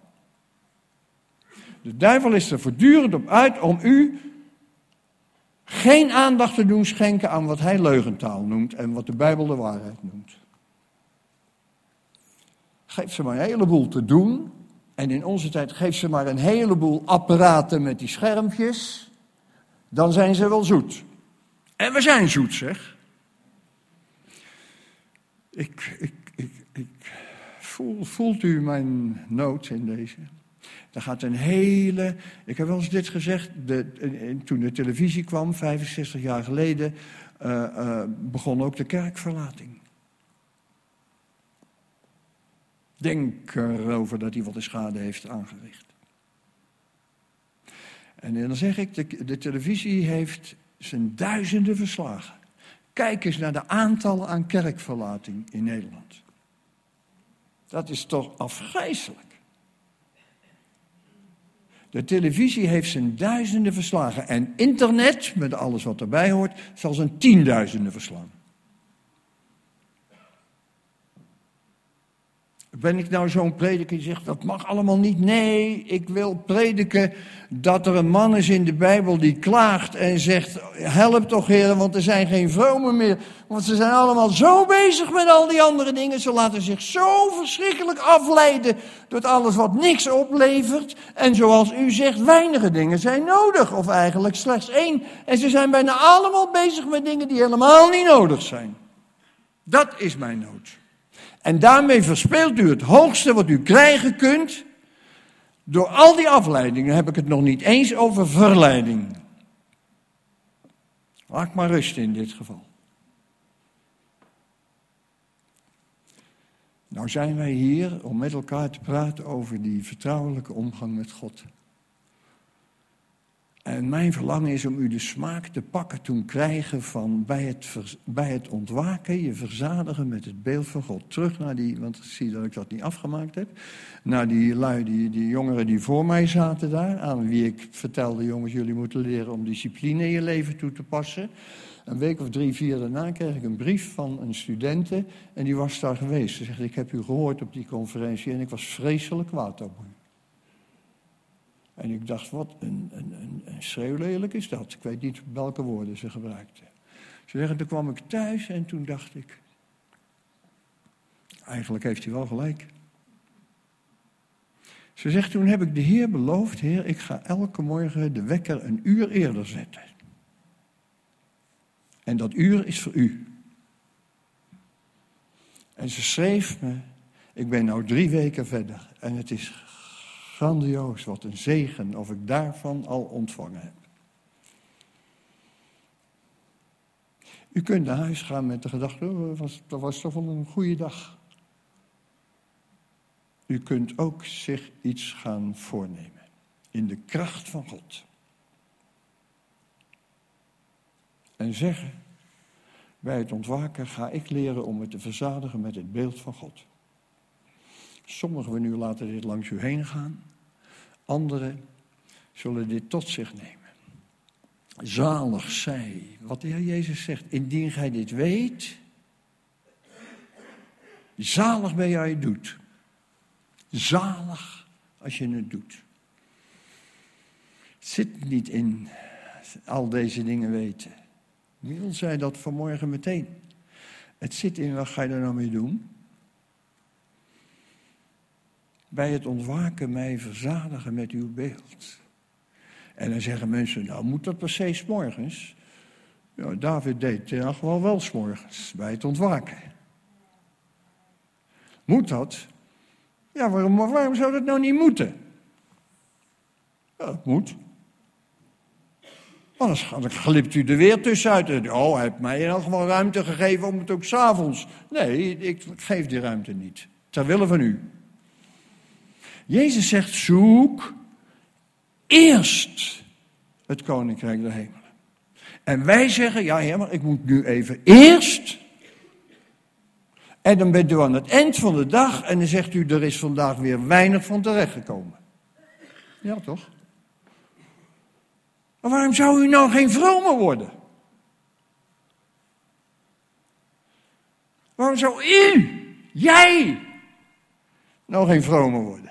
De duivel is er voortdurend op uit om u geen aandacht te doen schenken aan wat hij leugentaal noemt en wat de Bijbel de waarheid noemt. Geef ze maar een heleboel te doen en in onze tijd geef ze maar een heleboel apparaten met die schermpjes, dan zijn ze wel zoet. En we zijn zoet, zeg. Voelt u mijn nood in deze? Er gaat een hele... Ik heb wel eens dit gezegd, toen de televisie kwam, 65 jaar geleden, begon ook de kerkverlating. Denk erover dat hij wat de schade heeft aangericht. En dan zeg ik, de televisie heeft zijn duizenden verslagen. Kijk eens naar de aantallen aan kerkverlating in Nederland. Dat is toch afgrijselijk. De televisie heeft zijn duizenden verslagen. En internet, met alles wat erbij hoort, zal zijn tienduizenden verslaan. Ben ik nou zo'n prediker die zegt, dat mag allemaal niet? Nee, ik wil prediken dat er een man is in de Bijbel die klaagt en zegt, help toch heren, want er zijn geen vromen meer. Want ze zijn allemaal zo bezig met al die andere dingen. Ze laten zich zo verschrikkelijk afleiden door alles wat niks oplevert. En zoals u zegt, weinige dingen zijn nodig, of eigenlijk slechts 1. En ze zijn bijna allemaal bezig met dingen die helemaal niet nodig zijn. Dat is mijn nood. En daarmee verspeelt u het hoogste wat u krijgen kunt. Door al die afleidingen heb ik het nog niet eens over verleiding. Laat maar rusten in dit geval. Nou zijn wij hier om met elkaar te praten over die vertrouwelijke omgang met God. En mijn verlangen is om u de smaak te pakken toen krijgen van bij het ontwaken, je verzadigen met het beeld van God. Terug naar die, want ik zie dat ik dat niet afgemaakt heb, naar die lui, die jongeren die voor mij zaten daar, aan wie ik vertelde, jongens, jullie moeten leren om discipline in je leven toe te passen. Een week of 3, 4 daarna kreeg ik een brief van een studente en die was daar geweest. Ze zegt, ik heb u gehoord op die conferentie en ik was vreselijk kwaad op u. En ik dacht, wat een schreeuwlelijk is dat. Ik weet niet welke woorden ze gebruikte. Ze zeggen, toen kwam ik thuis en toen dacht ik, eigenlijk heeft hij wel gelijk. Ze zegt, toen heb ik de Heer beloofd, Heer, ik ga elke morgen de wekker 1 uur eerder zetten. En dat uur is voor u. En ze schreef me, ik ben nou 3 weken verder en het is grandioos, wat een zegen of ik daarvan al ontvangen heb. U kunt naar huis gaan met de gedachte, dat was toch wel een goede dag. U kunt ook zich iets gaan voornemen. In de kracht van God. En zeggen, bij het ontwaken ga ik leren om het te verzadigen met het beeld van God. Sommigen van u laten dit langs u heen gaan. Anderen zullen dit tot zich nemen. Zalig zij, wat de Heer Jezus zegt, indien gij dit weet. Zalig ben jij het doet. Zalig als je het doet. Het zit niet in al deze dingen weten. Miel zei dat vanmorgen meteen. Het zit in, wat ga je er nou mee doen? Bij het ontwaken mij verzadigen met uw beeld. En dan zeggen mensen, nou moet dat per se 's morgens? Ja, David deed het gewoon wel 's morgens, bij het ontwaken. Moet dat? Ja, waarom zou dat nou niet moeten? Ja, het moet. Anders glipt u er weer tussenuit. Oh, hij heeft mij in elk geval ruimte gegeven om het ook 's avonds. Nee, ik geef die ruimte niet. Ter wille van u. Jezus zegt, zoek eerst het koninkrijk der hemelen. En wij zeggen, ja Heer, maar ik moet nu even eerst. En dan bent u aan het eind van de dag en dan zegt u, er is vandaag weer weinig van terechtgekomen. Ja, toch? Maar waarom zou u nou geen vrome worden? Waarom zou jij, nou geen vrome worden?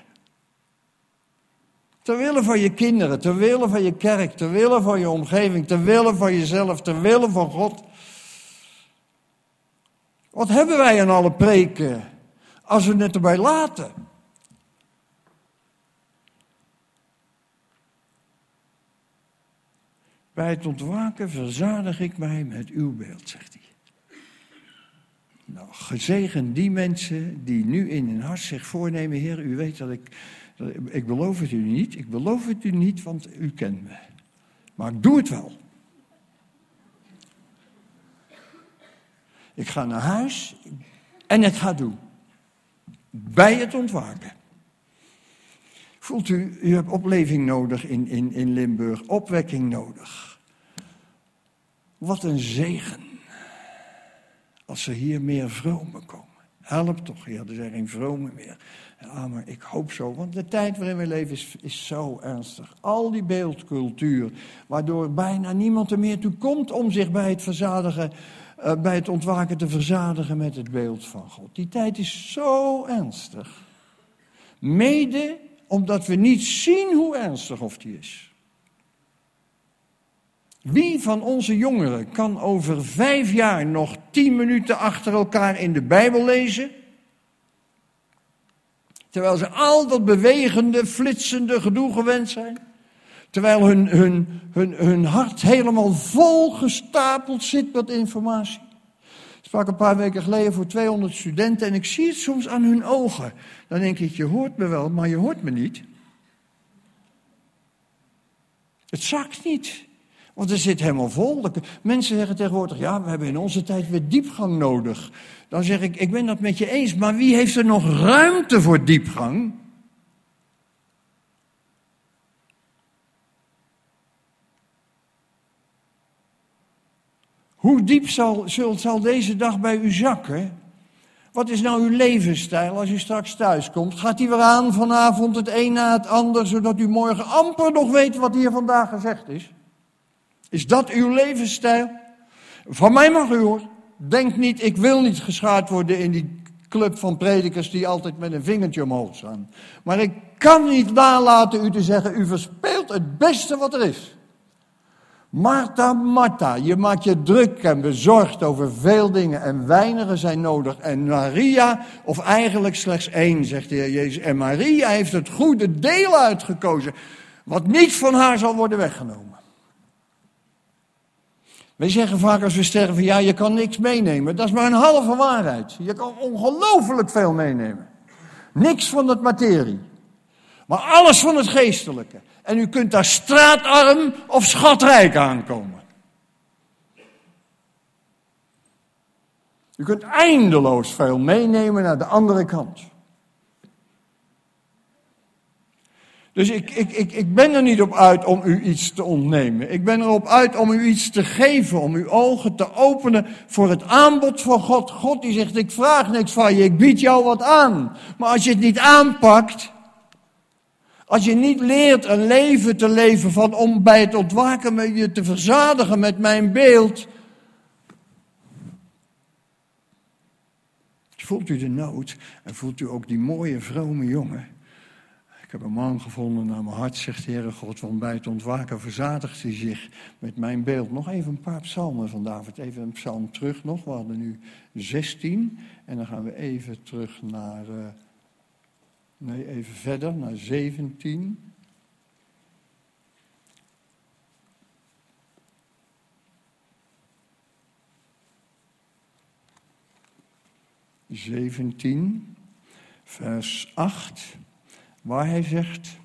Ter wille van je kinderen, ter wille van je kerk, ter wille van je omgeving, ter wille van jezelf, ter wille van God. Wat hebben wij aan alle preken als we het erbij laten? Bij het ontwaken verzadig ik mij met uw beeld, zegt hij. Nou, gezegend die mensen die nu in hun hart zich voornemen, Heer, u weet dat ik beloof het u niet. Ik beloof het u niet, want u kent me. Maar ik doe het wel. Ik ga naar huis en ik ga doen. Bij het ontwaken. Voelt u hebt opleving nodig in Limburg, opwekking nodig. Wat een zegen. Als er hier meer vromen komen. Help toch, Heer, er zijn geen vromen meer. Ja, maar ik hoop zo, want de tijd waarin we leven is zo ernstig. Al die beeldcultuur, waardoor bijna niemand er meer toe komt om zich bij het ontwaken te verzadigen met het beeld van God. Die tijd is zo ernstig. Mede omdat we niet zien hoe ernstig of die is. Wie van onze jongeren kan over 5 jaar nog 10 minuten achter elkaar in de Bijbel lezen? Terwijl ze al dat bewegende, flitsende gedoe gewend zijn. Terwijl hun hart helemaal vol gestapeld zit met informatie. Ik sprak een paar weken geleden voor 200 studenten en ik zie het soms aan hun ogen. Dan denk ik, je hoort me wel, maar je hoort me niet. Het zakt niet. Want er zit helemaal vol. Mensen zeggen tegenwoordig, ja, we hebben in onze tijd weer diepgang nodig. Dan zeg ik ben dat met je eens, maar wie heeft er nog ruimte voor diepgang? Hoe diep zal deze dag bij u zakken? Wat is nou uw levensstijl als u straks thuis komt? Gaat die weer aan vanavond het een na het ander, zodat u morgen amper nog weet wat hier vandaag gezegd is? Is dat uw levensstijl? Van mij mag u hoor. Denk niet, ik wil niet geschaard worden in die club van predikers die altijd met een vingertje omhoog staan. Maar ik kan niet nalaten u te zeggen, u verspeelt het beste wat er is. Martha, Martha, je maakt je druk en bezorgd over veel dingen en weinige zijn nodig. En Maria, of eigenlijk slechts 1, zegt de Heer Jezus. En Maria heeft het goede deel uitgekozen, wat niet van haar zal worden weggenomen. Wij zeggen vaak als we sterven, ja, je kan niks meenemen. Dat is maar een halve waarheid. Je kan ongelooflijk veel meenemen. Niks van het materie. Maar alles van het geestelijke. En u kunt daar straatarm of schatrijk aankomen. U kunt eindeloos veel meenemen naar de andere kant. Dus ik ben er niet op uit om u iets te ontnemen. Ik ben erop uit om u iets te geven, om uw ogen te openen voor het aanbod van God. God die zegt, ik vraag niks van je, ik bied jou wat aan. Maar als je het niet aanpakt, als je niet leert een leven te leven om bij het ontwaken je te verzadigen met mijn beeld. Voelt u de nood en voelt u ook die mooie vrome jongen. heb een man gevonden naar mijn hart, zegt de Heere God, want bij het ontwaken verzadigt hij zich met mijn beeld. Nog even een paar psalmen van David, even een psalm terug nog. We hadden nu 16 en dan gaan we even terug naar, even verder, naar 17. Vers 8, waar hij zegt,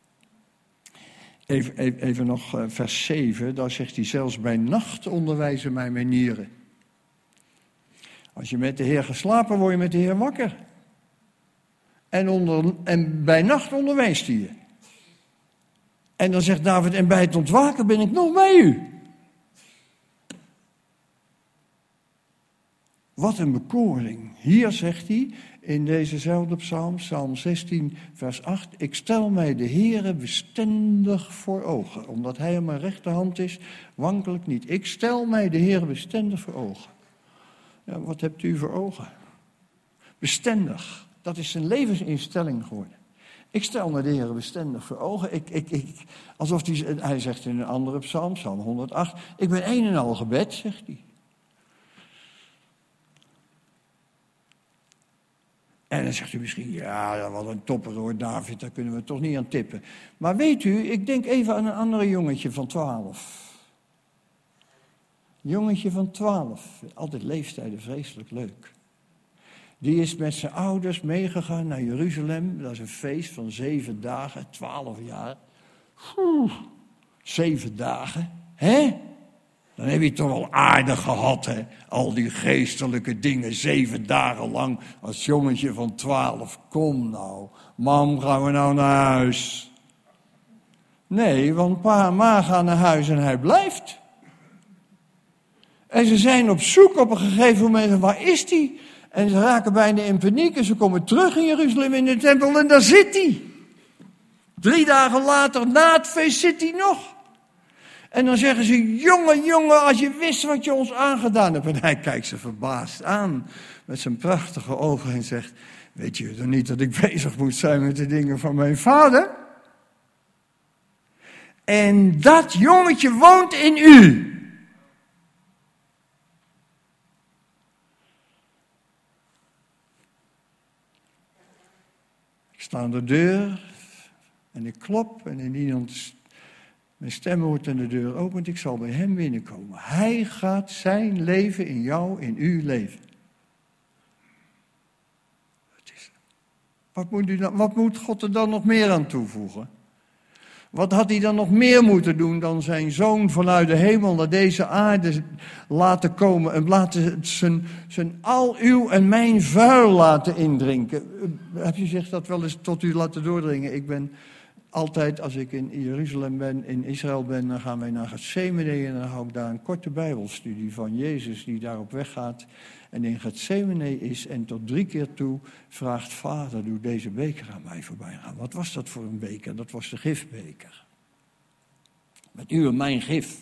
even nog vers 7, daar zegt hij, zelfs bij nacht onderwijzen mij mijn nieren. Als je met de Heer geslapen, word je met de Heer wakker. En bij nacht onderwijst hij je. En dan zegt David, en bij het ontwaken ben ik nog bij u. Wat een bekoring. Hier zegt hij, in dezezelfde psalm, psalm 16, vers 8, ik stel mij de Heere bestendig voor ogen. Omdat hij aan mijn rechterhand is, wankel ik niet. Ik stel mij de Heere bestendig voor ogen. Ja, wat hebt u voor ogen? Bestendig. Dat is zijn levensinstelling geworden. Ik stel mij de Heere bestendig voor ogen. Alsof hij zegt in een andere psalm, psalm 108, ik ben een en al gebed, zegt hij. En dan zegt u misschien, ja, wat een topper hoor, David, daar kunnen we toch niet aan tippen. Maar weet u, ik denk even aan een andere jongetje van 12. Jongetje van 12, altijd leeftijden vreselijk leuk. Die is met zijn ouders meegegaan naar Jeruzalem. Dat is een feest van 7 dagen, 12 jaar. 7 dagen, hè? Dan heb je het toch wel aardig gehad, hè? Al die geestelijke dingen, 7 dagen lang als jongetje van 12. Kom nou, mam, gaan we nou naar huis? Nee, want pa en ma gaan naar huis en hij blijft. En ze zijn op zoek op een gegeven moment, waar is die? En ze raken bijna in paniek en ze komen terug in Jeruzalem in de tempel en daar zit hij. 3 dagen later, na het feest, zit hij nog. En dan zeggen ze, jongen, als je wist wat je ons aangedaan hebt. En hij kijkt ze verbaasd aan met zijn prachtige ogen en zegt, weet je dan niet dat ik bezig moet zijn met de dingen van mijn vader? En dat jongetje woont in u. Ik sta aan de deur en ik klop en indien iemand mijn stem hoort en de deur opent, ik zal bij hem binnenkomen. Hij gaat zijn leven in jou, in uw leven. Wat moet God er dan nog meer aan toevoegen? Wat had hij dan nog meer moeten doen dan zijn zoon vanuit de hemel naar deze aarde laten komen en laten zijn al uw en mijn vuil laten indrinken? Heb je zich dat wel eens tot u laten doordringen? Ik ben altijd, als ik in Jeruzalem ben, in Israël ben, dan gaan wij naar Gethsemane en dan hou ik daar een korte bijbelstudie van Jezus die daar op weg gaat en in Gethsemane is en tot 3 keer toe vraagt, Vader, doe deze beker aan mij voorbij gaan. Wat was dat voor een beker? Dat was de gifbeker. Met u en mijn gif.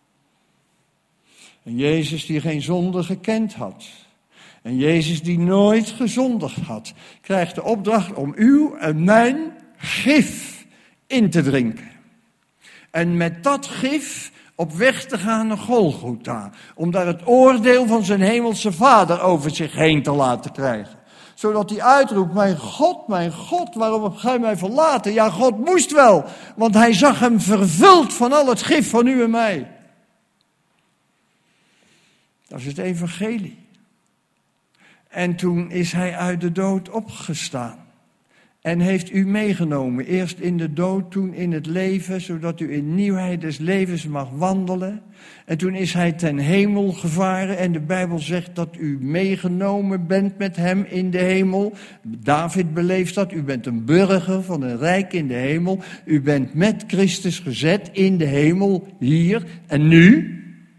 En Jezus die geen zonde gekend had. En Jezus die nooit gezondigd had, krijgt de opdracht om uw en mijn gif in te drinken. En met dat gif op weg te gaan naar Golgotha. Om daar het oordeel van zijn hemelse Vader over zich heen te laten krijgen. Zodat hij uitroept, mijn God, waarom heb gij mij verlaten? Ja, God moest wel, want hij zag hem vervuld van al het gif van u en mij. Dat is het evangelie. En toen is hij uit de dood opgestaan. En heeft u meegenomen, eerst in de dood, toen in het leven, zodat u in nieuwheid des levens mag wandelen. En toen is hij ten hemel gevaren en de Bijbel zegt dat u meegenomen bent met hem in de hemel. David beleeft dat, u bent een burger van een rijk in de hemel. U bent met Christus gezet in de hemel, hier en nu.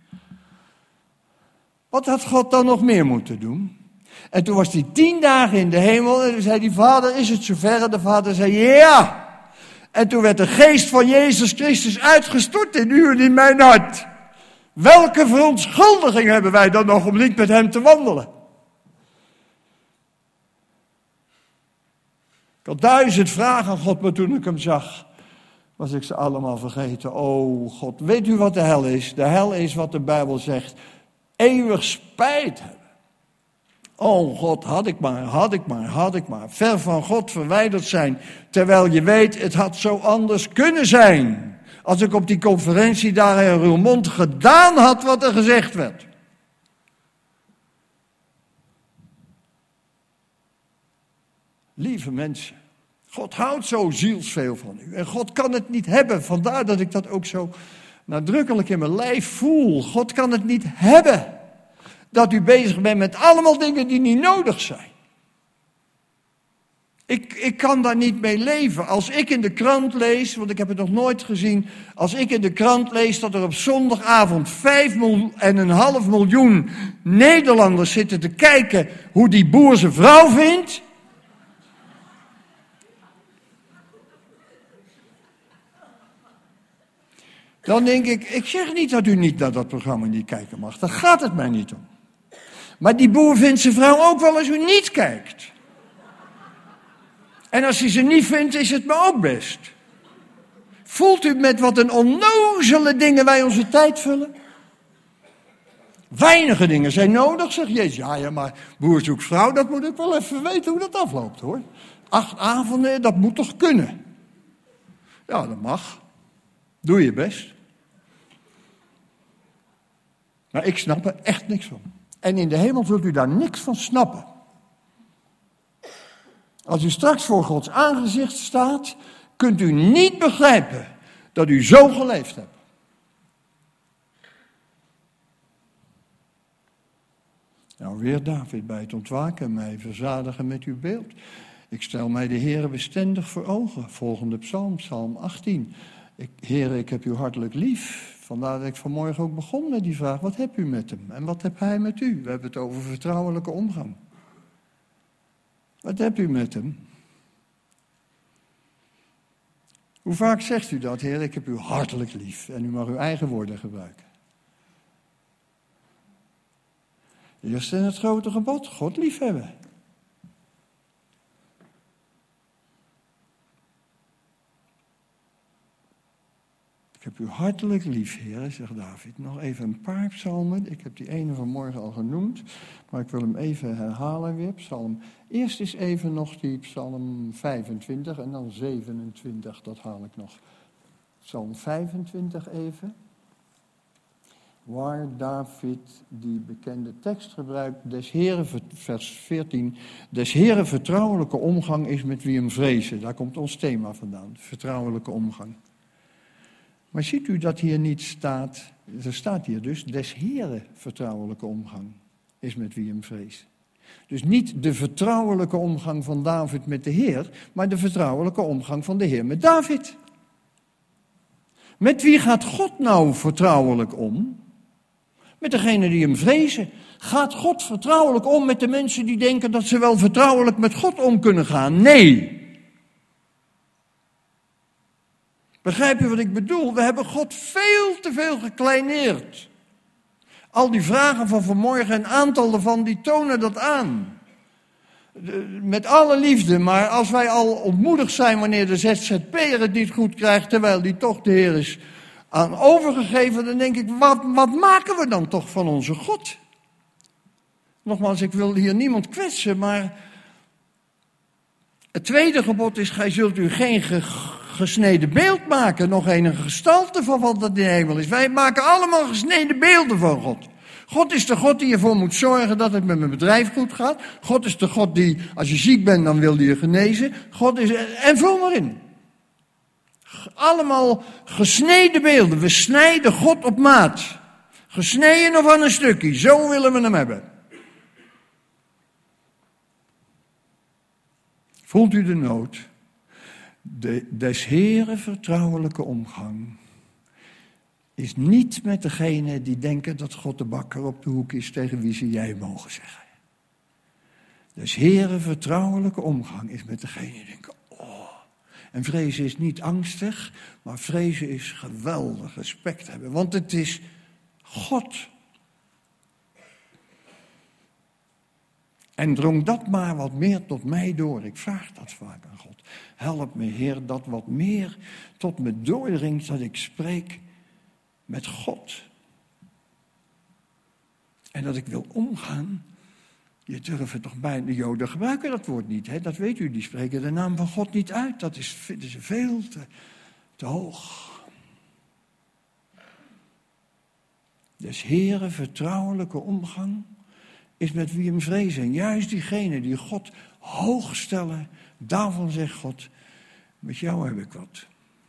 Wat had God dan nog meer moeten doen? En toen was hij 10 dagen in de hemel en toen zei die Vader, is het zover? En de Vader zei, ja. En toen werd de geest van Jezus Christus uitgestort in u en in mijn hart. Welke verontschuldiging hebben wij dan nog om niet met hem te wandelen? Ik had 1000 vragen aan God, maar toen ik hem zag, was ik ze allemaal vergeten. Oh God, weet u wat de hel is? De hel is wat de Bijbel zegt. Eeuwig spijt hebben. Oh God, had ik maar. Ver van God verwijderd zijn. Terwijl je weet, het had zo anders kunnen zijn. Als ik op die conferentie daar in Roermond gedaan had wat er gezegd werd. Lieve mensen, God houdt zo zielsveel van u. En God kan het niet hebben. Vandaar dat ik dat ook zo nadrukkelijk in mijn lijf voel. God kan het niet hebben dat u bezig bent met allemaal dingen die niet nodig zijn. Ik kan daar niet mee leven. Als ik in de krant lees, want ik heb het nog nooit gezien. Als ik in de krant lees dat er op zondagavond 5,5 miljoen Nederlanders zitten te kijken hoe die boer zijn vrouw vindt. Dan denk ik zeg niet dat u niet naar dat programma niet kijken mag. Daar gaat het mij niet om. Maar die boer vindt zijn vrouw ook wel als u niet kijkt. En als hij ze niet vindt, is het me ook best. Voelt u met wat een onnozele dingen wij onze tijd vullen? Weinige dingen zijn nodig, zegt Jezus. Ja, maar boer zoekt vrouw, dat moet ik wel even weten hoe dat afloopt, hoor. 8 avonden, dat moet toch kunnen? Ja, dat mag. Doe je best. Maar ik snap er echt niks van. En in de hemel zult u daar niks van snappen. Als u straks voor Gods aangezicht staat, kunt u niet begrijpen dat u zo geleefd hebt. Nou, weer David bij het ontwaken, mij verzadigen met uw beeld. Ik stel mij de Heere bestendig voor ogen. Volgende psalm, psalm 18. Heere, ik heb u hartelijk lief. Vandaar dat ik vanmorgen ook begon met die vraag, wat hebt u met hem? En wat hebt hij met u? We hebben het over vertrouwelijke omgang. Wat hebt u met hem? Hoe vaak zegt u dat, Heer, ik heb u hartelijk lief. En u mag uw eigen woorden gebruiken. Eerst in het grote gebod, God liefhebben. Ik heb u hartelijk lief, Heer, zegt David. Nog even een paar psalmen. Ik heb die ene vanmorgen al genoemd, maar ik wil hem even herhalen weer. Eerst is even nog die psalm 25 en dan 27, dat haal ik nog. Psalm 25 even. Waar David die bekende tekst gebruikt, des Heren, vers 14, des Heren vertrouwelijke omgang is met wie hem vrezen. Daar komt ons thema vandaan, vertrouwelijke omgang. Maar ziet u dat hier niet staat, er staat hier dus, des Heren vertrouwelijke omgang is met wie hem vreest. Dus niet de vertrouwelijke omgang van David met de Heer, maar de vertrouwelijke omgang van de Heer met David. Met wie gaat God nou vertrouwelijk om? Met degenen die hem vrezen. Gaat God vertrouwelijk om met de mensen die denken dat ze wel vertrouwelijk met God om kunnen gaan? Nee. Begrijp je wat ik bedoel? We hebben God veel te veel gekleineerd. Al die vragen van vanmorgen, een aantal daarvan, die tonen dat aan. Met alle liefde, maar als wij al ontmoedigd zijn wanneer de ZZP'er het niet goed krijgt, terwijl die toch de Heer is aan overgegeven, dan denk ik, wat maken we dan toch van onze God? Nogmaals, ik wil hier niemand kwetsen, maar het tweede gebod is, gij zult u geen gesneden beeld maken, nog een gestalte van wat dat in de hemel is. Wij maken allemaal gesneden beelden van God. God is de God die ervoor moet zorgen dat het met mijn bedrijf goed gaat. God is de God die, als je ziek bent, dan wil die je genezen. God is, en vul maar in. Allemaal gesneden beelden. We snijden God op maat. Gesneden of aan een stukje. Zo willen we hem hebben. Voelt u de nood? Des Heren vertrouwelijke omgang is niet met degene die denken dat God de bakker op de hoek is tegen wie ze jij mogen zeggen. Des Heren vertrouwelijke omgang is met degene die denken, oh. En vrezen is niet angstig, maar vrezen is geweldig respect hebben, want het is God. En drong dat maar wat meer tot mij door. Ik vraag dat vaak aan God. Help me, Heer, dat wat meer tot me doordringt dat ik spreek met God. En dat ik wil omgaan. Je durft het toch bij. De Joden gebruiken dat woord niet. Hè? Dat weet u, die spreken de naam van God niet uit. Dat is veel te hoog. Dus Heere, vertrouwelijke omgang is met wie hem vrezen. En juist diegenen die God hoog stellen, daarvan zegt God, met jou heb ik wat.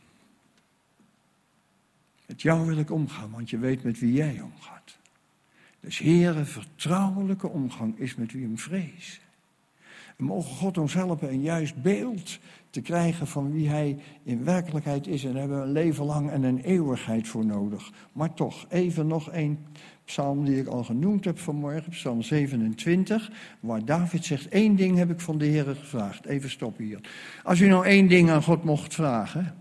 Met jou wil ik omgaan, want je weet met wie jij omgaat. Dus Heere, vertrouwelijke omgang is met wie hem vrezen. En mogen God ons helpen een juist beeld te krijgen van wie hij in werkelijkheid is. En daar hebben we een leven lang en een eeuwigheid voor nodig. Maar toch, even nog één psalm die ik al genoemd heb vanmorgen, psalm 27, waar David zegt, 1 ding heb ik van de Heere gevraagd. Even stoppen hier. Als u nou 1 ding aan God mocht vragen,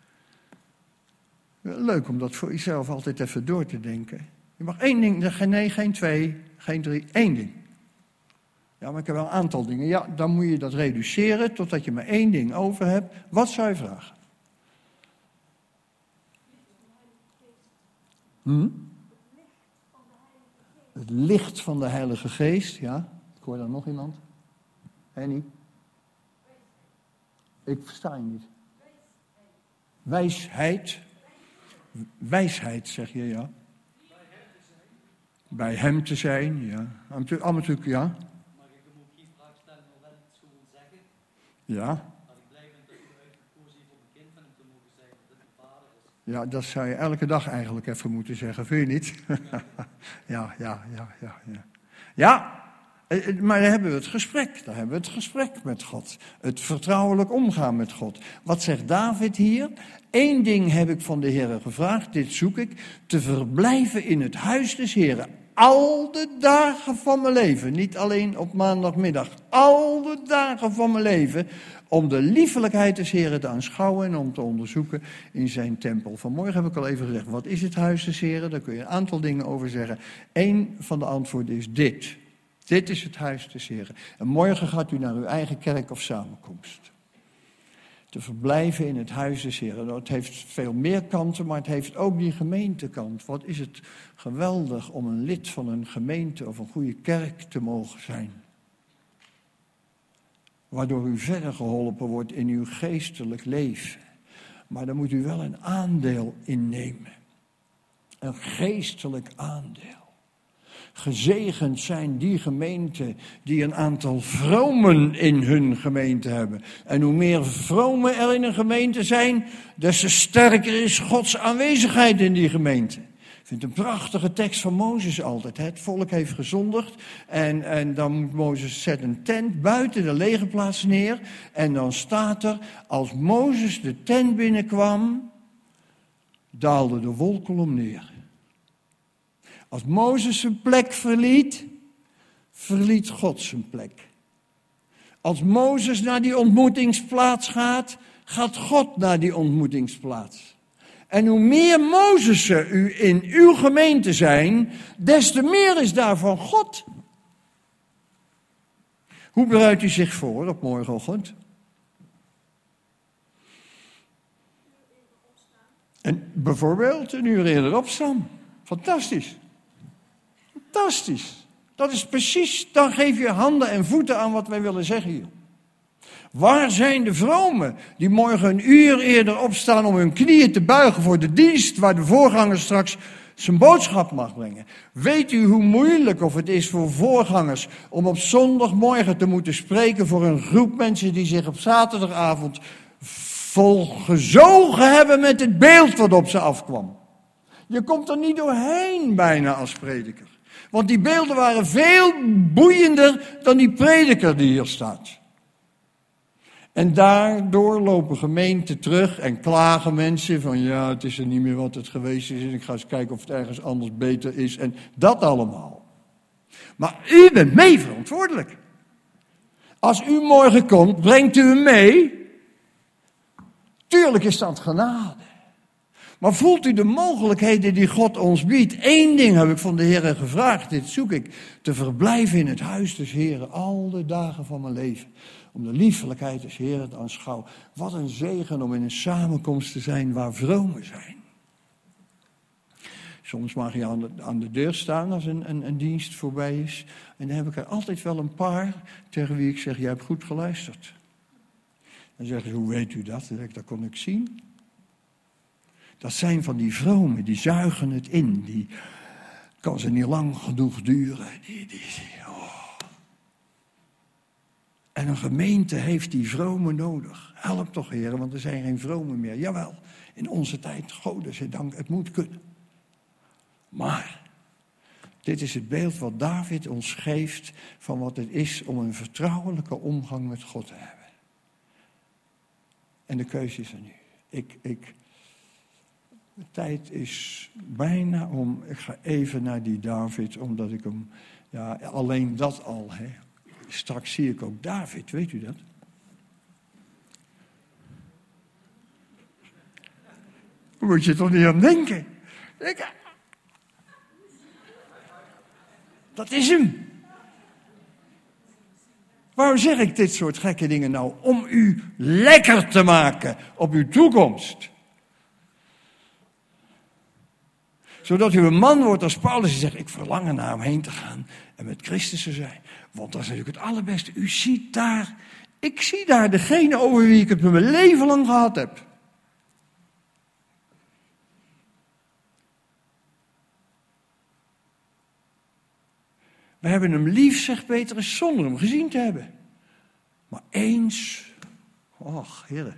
leuk om dat voor uzelf altijd even door te denken. Je mag 1 ding, nee, geen 2, geen 3, 1 ding. Ja, maar ik heb wel een aantal dingen. Ja, dan moet je dat reduceren totdat je maar 1 ding over hebt. Wat zou je vragen? Het licht van de Heilige Geest, ja. Ik hoor dan nog iemand. Henny? Ik versta je niet. Wijsheid. Wijsheid, zeg je, ja. Bij hem te zijn, ja. Allemaal natuurlijk, ja. Maar ik moet geen vraag stellen, maar wel iets gewoon zeggen. Ja. Dat ik blij ben dat u uitgekozen heeft om een kind van hem te mogen zijn, dat het mijn vader is. Ja, dat zou je elke dag eigenlijk even moeten zeggen, vind je niet? Ja. Ja, maar daar hebben we het gesprek. Daar hebben we het gesprek met God. Het vertrouwelijk omgaan met God. Wat zegt David hier? 1 ding heb ik van de Heere gevraagd, dit zoek ik, te verblijven in het huis des Heeren. Al de dagen van mijn leven, niet alleen op maandagmiddag, al de dagen van mijn leven, om de liefelijkheid des Heeren te aanschouwen en om te onderzoeken in zijn tempel. Vanmorgen heb ik al even gezegd, wat is het huis des Heeren? Daar kun je een aantal dingen over zeggen. 1 van de antwoorden is dit. Dit is het huis des Heeren. En morgen gaat u naar uw eigen kerk of samenkomst. Te verblijven in het huis des Heeren. Het heeft veel meer kanten, maar het heeft ook die gemeentekant. Wat is het geweldig om een lid van een gemeente of een goede kerk te mogen zijn. Waardoor u verder geholpen wordt in uw geestelijk leven. Maar daar moet u wel een aandeel in nemen. Een geestelijk aandeel. Gezegend zijn die gemeenten die een aantal vromen in hun gemeente hebben. En hoe meer vromen er in een gemeente zijn, des te sterker is Gods aanwezigheid in die gemeente. Ik vind het een prachtige tekst van Mozes altijd. Het volk heeft gezondigd en dan moet Mozes zet een tent buiten de legerplaats neer. En dan staat er, als Mozes de tent binnenkwam, daalde de wolkolom neer. Als Mozes zijn plek verliet, verliet God zijn plek. Als Mozes naar die ontmoetingsplaats gaat, gaat God naar die ontmoetingsplaats. En hoe meer Mozessen u in uw gemeente zijn, des te meer is daar van God. Hoe bereidt u zich voor op morgenochtend? En bijvoorbeeld een uur eerder opstaan. Fantastisch. Fantastisch. Dat is precies, dan geef je handen en voeten aan wat wij willen zeggen hier. Waar zijn de vromen die morgen een uur eerder opstaan om hun knieën te buigen voor de dienst waar de voorganger straks zijn boodschap mag brengen? Weet u hoe moeilijk of het is voor voorgangers om op zondagmorgen te moeten spreken voor een groep mensen die zich op zaterdagavond volgezogen hebben met het beeld wat op ze afkwam? Je komt er niet doorheen bijna als prediker. Want die beelden waren veel boeiender dan die prediker die hier staat. En daardoor lopen gemeenten terug en klagen mensen van ja, het is er niet meer wat het geweest is en ik ga eens kijken of het ergens anders beter is en dat allemaal. Maar u bent mee verantwoordelijk. Als u morgen komt, brengt u hem mee. Tuurlijk is dat genade. Maar voelt u de mogelijkheden die God ons biedt? 1 ding heb ik van de Heer gevraagd, dit zoek ik, te verblijven in het huis des Heeren al de dagen van mijn leven. Om de liefelijkheid des Heeren te aanschouwen. Wat een zegen om in een samenkomst te zijn waar vromen zijn. Soms mag je aan de deur staan als een dienst voorbij is. En dan heb ik er altijd wel een paar tegen wie ik zeg, jij hebt goed geluisterd. Dan zeggen ze, hoe weet u dat? Dan zeg ik, dat kon ik zien. Dat zijn van die vromen, die zuigen het in. Die kan ze niet lang genoeg duren. En een gemeente heeft die vromen nodig. Help toch, heren, want er zijn geen vromen meer. Jawel, in onze tijd, godzijdank, het moet kunnen. Maar dit is het beeld wat David ons geeft van wat het is om een vertrouwelijke omgang met God te hebben. En de keuze is er nu. De tijd is bijna om. Ik ga even naar die David, omdat ik hem. Ja, alleen dat al. Hè. Straks zie ik ook David, weet u dat? Moet je toch niet aan denken? Dat is hem. Waarom zeg ik dit soort gekke dingen nou? Om u lekker te maken op uw toekomst. Zodat u een man wordt als Paulus die zegt, ik verlang er naar om heen te gaan en met Christus te zijn. Want dat is natuurlijk het allerbeste. U ziet daar, ik zie daar degene over wie ik het mijn leven lang gehad heb. We hebben hem lief, zegt Petrus, zonder hem gezien te hebben. Maar eens, och, heren.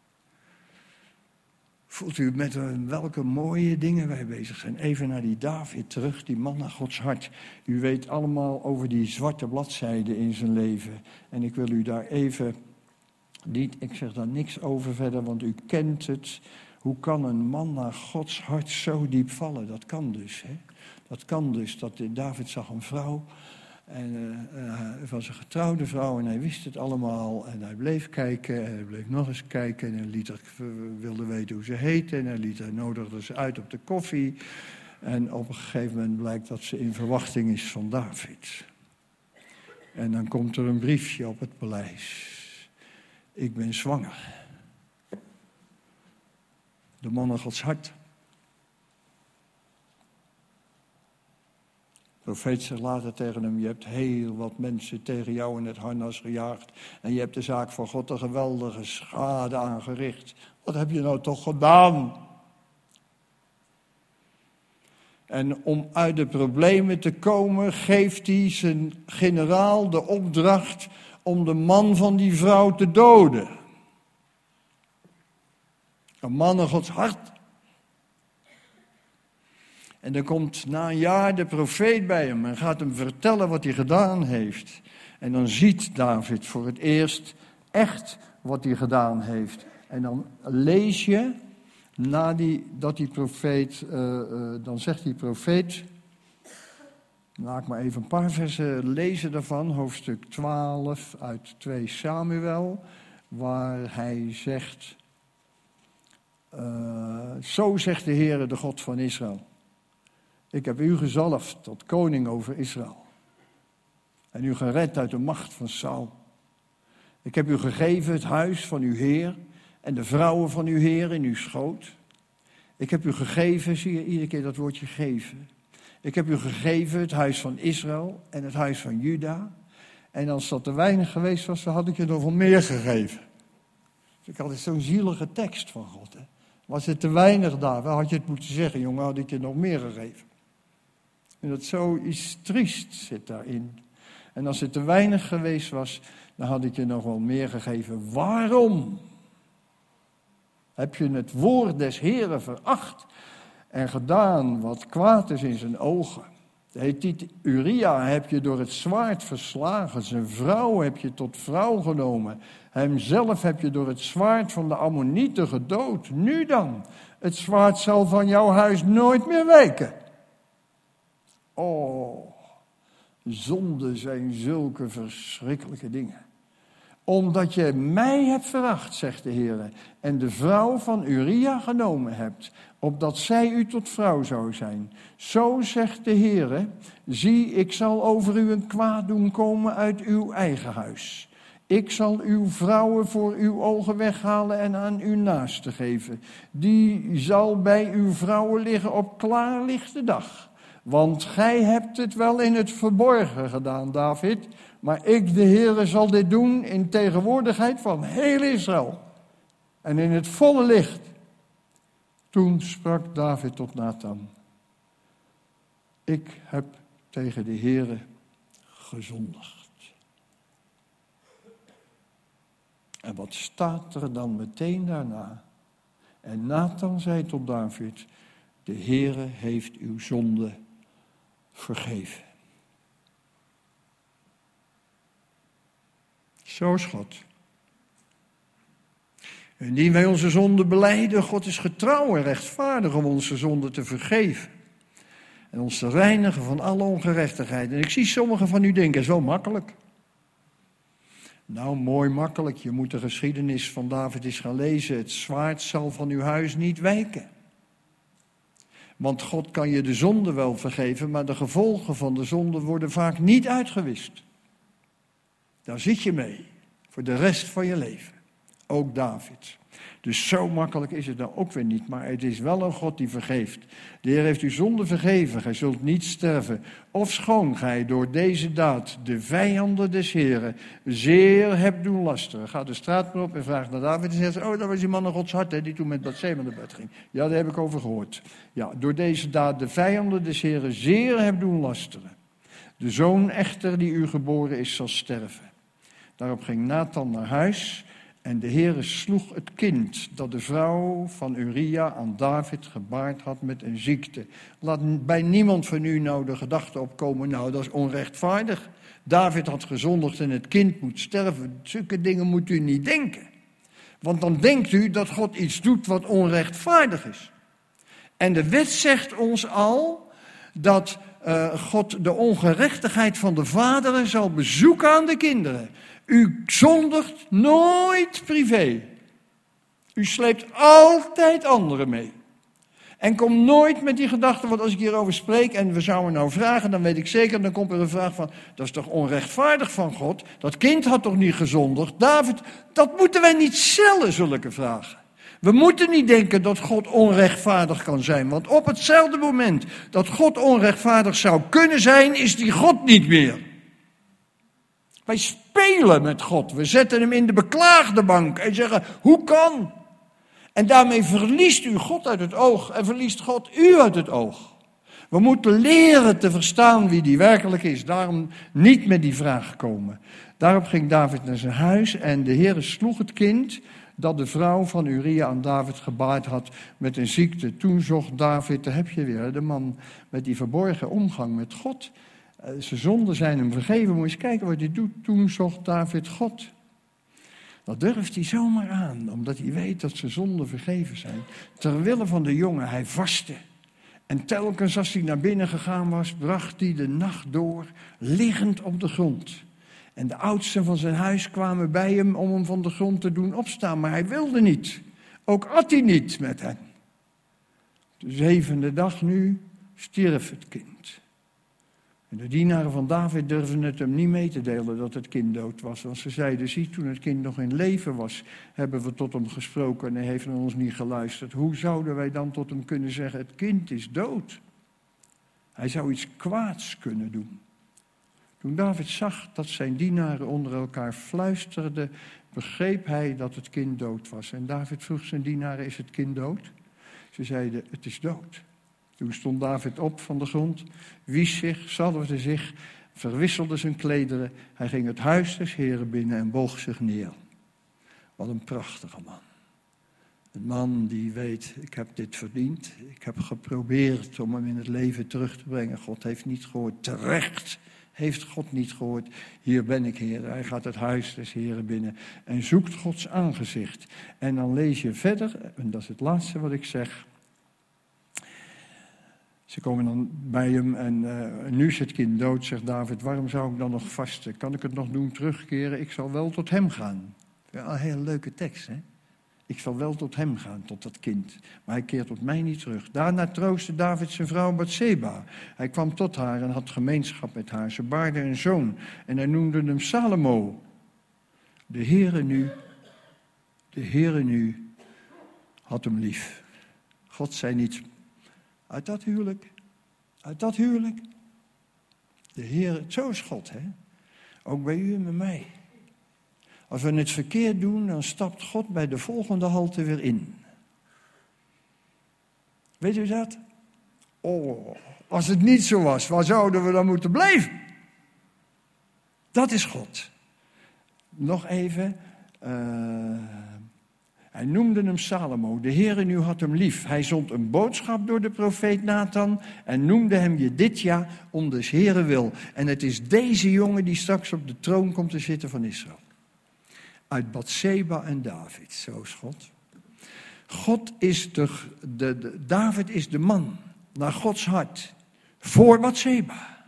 Voelt u met welke mooie dingen wij bezig zijn. Even naar die David terug, die man naar Gods hart. U weet allemaal over die zwarte bladzijde in zijn leven. En ik wil u daar even niet, ik zeg daar niks over verder, want u kent het. Hoe kan een man naar Gods hart zo diep vallen? Dat kan dus, hè. Dat kan dus. David zag een vrouw. En het was een getrouwde vrouw en hij wist het allemaal. En hij bleef kijken en hij bleef nog eens kijken. En hij wilde weten hoe ze heette. En hij nodigde ze uit op de koffie. En op een gegeven moment blijkt dat ze in verwachting is van David. En dan komt er een briefje op het paleis. Ik ben zwanger. De man naar Gods hart. De profeet zegt later tegen hem, je hebt heel wat mensen tegen jou in het harnas gejaagd. En je hebt de zaak van God een geweldige schade aangericht. Wat heb je nou toch gedaan? En om uit de problemen te komen, geeft hij zijn generaal de opdracht om de man van die vrouw te doden. Een man naar Gods hart. En dan komt na een jaar de profeet bij hem en gaat hem vertellen wat hij gedaan heeft. En dan ziet David voor het eerst echt wat hij gedaan heeft. En dan lees je, dan zegt die profeet, laat ik maar even een paar versen lezen daarvan, hoofdstuk 12 uit 2 Samuel, waar hij zegt, zo zegt de Heere, de God van Israël. Ik heb u gezalfd tot koning over Israël. En u gered uit de macht van Saul. Ik heb u gegeven het huis van uw Heer en de vrouwen van uw Heer in uw schoot. Ik heb u gegeven, zie je iedere keer dat woordje geven. Ik heb u gegeven het huis van Israël en het huis van Juda. En als dat te weinig geweest was, dan had ik je nog wel meer gegeven. Dus ik had zo'n zielige tekst van God. Hè. Was het te weinig daar, dan had je het moeten zeggen, jongen, had ik je nog meer gegeven. En dat zoiets triest zit daarin. En als het te weinig geweest was, dan had ik je nog wel meer gegeven. Waarom heb je het woord des Heeren veracht en gedaan wat kwaad is in zijn ogen? De Hethiet Uria heb je door het zwaard verslagen. Zijn vrouw heb je tot vrouw genomen. Hemzelf heb je door het zwaard van de Ammonieten gedood. Nu dan, het zwaard zal van jouw huis nooit meer wijken. Oh, zonde zijn zulke verschrikkelijke dingen. omdat je mij hebt veracht, zegt de Heer, en de vrouw van Uria genomen hebt, opdat zij u tot vrouw zou zijn. Zo zegt de Heer, zie, ik zal over u een kwaad doen komen uit uw eigen huis. Ik zal uw vrouwen voor uw ogen weghalen en aan uw naaste geven. Die zal bij uw vrouwen liggen op klaarlichte dag. Want gij hebt het wel in het verborgen gedaan, David. Maar ik, de Heere, zal dit doen in tegenwoordigheid van heel Israël. En in het volle licht. Toen sprak David tot Nathan. Ik heb tegen de Heere gezondigd. En wat staat er dan meteen daarna? En Nathan zei tot David, de Heere heeft uw zonde vergeven. Zo is God. Indien wij onze zonde belijden, God is getrouw en rechtvaardig om onze zonde te vergeven. En ons te reinigen van alle ongerechtigheid. En ik zie sommigen van u denken, zo makkelijk. Nou, mooi makkelijk. Je moet de geschiedenis van David eens gaan lezen. Het zwaard zal van uw huis niet wijken. Want God kan je de zonde wel vergeven, maar de gevolgen van de zonde worden vaak niet uitgewist. Daar zit je mee, voor de rest van je leven. Ook David. Dus zo makkelijk is het dan ook weer niet, maar het is wel een God die vergeeft. De Heer heeft uw zonde vergeven, gij zult niet sterven. Ofschoon gij door deze daad de vijanden des Heeren zeer hebt doen lasteren. Ga de straat maar op en vraag naar David en zegt, oh, dat was die man naar Gods hart, hè, die toen met Batseba naar bed ging. Ja, daar heb ik over gehoord. Ja, door deze daad de vijanden des Heeren zeer hebt doen lasteren. De zoon echter die u geboren is, zal sterven. Daarop ging Nathan naar huis. En de Heere sloeg het kind dat de vrouw van Uria aan David gebaard had met een ziekte. Laat bij niemand van u nou de gedachte opkomen, nou dat is onrechtvaardig. David had gezondigd en het kind moet sterven. Zulke dingen moet u niet denken. Want dan denkt u dat God iets doet wat onrechtvaardig is. En de wet zegt ons al dat God de ongerechtigheid van de vaderen zal bezoeken aan de kinderen. U zondigt nooit privé. U sleept altijd anderen mee. En kom nooit met die gedachte, want als ik hierover spreek en we zouden nou vragen, dan weet ik zeker, dan komt er een vraag van, dat is toch onrechtvaardig van God? Dat kind had toch niet gezondigd? David, dat moeten wij niet stellen, zulke vragen. We moeten niet denken dat God onrechtvaardig kan zijn, want op hetzelfde moment dat God onrechtvaardig zou kunnen zijn, is die God niet meer. Wij spelen met God. We zetten hem in de beklaagde bank en zeggen, hoe kan? En daarmee verliest u God uit het oog en verliest God u uit het oog. We moeten leren te verstaan wie die werkelijk is. Daarom niet met die vraag komen. Daarop ging David naar zijn huis en de Heere sloeg het kind dat de vrouw van Uria aan David gebaard had met een ziekte. Toen zocht David, daar heb je weer, de man met die verborgen omgang met God. Zijn zonden zijn hem vergeven. Moet je eens kijken wat hij doet. Toen zocht David God. Dat durft hij zomaar aan, omdat hij weet dat zijn zonden vergeven zijn. Terwille van de jongen, hij vastte. En telkens als hij naar binnen gegaan was, bracht hij de nacht door, liggend op de grond. En de oudsten van zijn huis kwamen bij hem om hem van de grond te doen opstaan. Maar hij wilde niet. Ook at hij niet met hen. De 7e dag nu stierf het kind. En de dienaren van David durfden het hem niet mee te delen dat het kind dood was. Want ze zeiden, zie, toen het kind nog in leven was, hebben we tot hem gesproken en hij heeft naar ons niet geluisterd. Hoe zouden wij dan tot hem kunnen zeggen, het kind is dood? Hij zou iets kwaads kunnen doen. Toen David zag dat zijn dienaren onder elkaar fluisterden, begreep hij dat het kind dood was. En David vroeg zijn dienaren, is het kind dood? Ze zeiden, het is dood. Toen stond David op van de grond, wiesch zich, zalfde zich, verwisselde zijn klederen. Hij ging het huis des Heren binnen en boog zich neer. Wat een prachtige man. Een man die weet, ik heb dit verdiend. Ik heb geprobeerd om hem in het leven terug te brengen. God heeft niet gehoord. Terecht heeft God niet gehoord. Hier ben ik, Heer. Hij gaat het huis des Heren binnen en zoekt Gods aangezicht. En dan lees je verder, en dat is het laatste wat ik zeg. Ze komen dan bij hem en nu is het kind dood, zegt David. Waarom zou ik dan nog vasten? Kan ik het nog doen terugkeren? Ik zal wel tot hem gaan. Ja, een hele leuke tekst, hè? Ik zal wel tot hem gaan, tot dat kind. Maar hij keert tot mij niet terug. Daarna troostte David zijn vrouw Batseba. Hij kwam tot haar en had gemeenschap met haar. Ze baarde een zoon en hij noemde hem Salomo. De Heere nu had hem lief. God zei niet, uit dat huwelijk. De Heere, zo is God, hè? Ook bij u en bij mij. Als we het verkeerd doen, dan stapt God bij de volgende halte weer in. Weet u dat? Oh, als het niet zo was, waar zouden we dan moeten blijven? Dat is God. Nog even. Hij noemde hem Salomo. De Heere nu had hem lief. Hij zond een boodschap door de profeet Nathan en noemde hem Jedidja om des Heere wil. En het is deze jongen die straks op de troon komt te zitten van Israël. Uit Batseba en David, zo is God. David is de man naar Gods hart voor Batseba.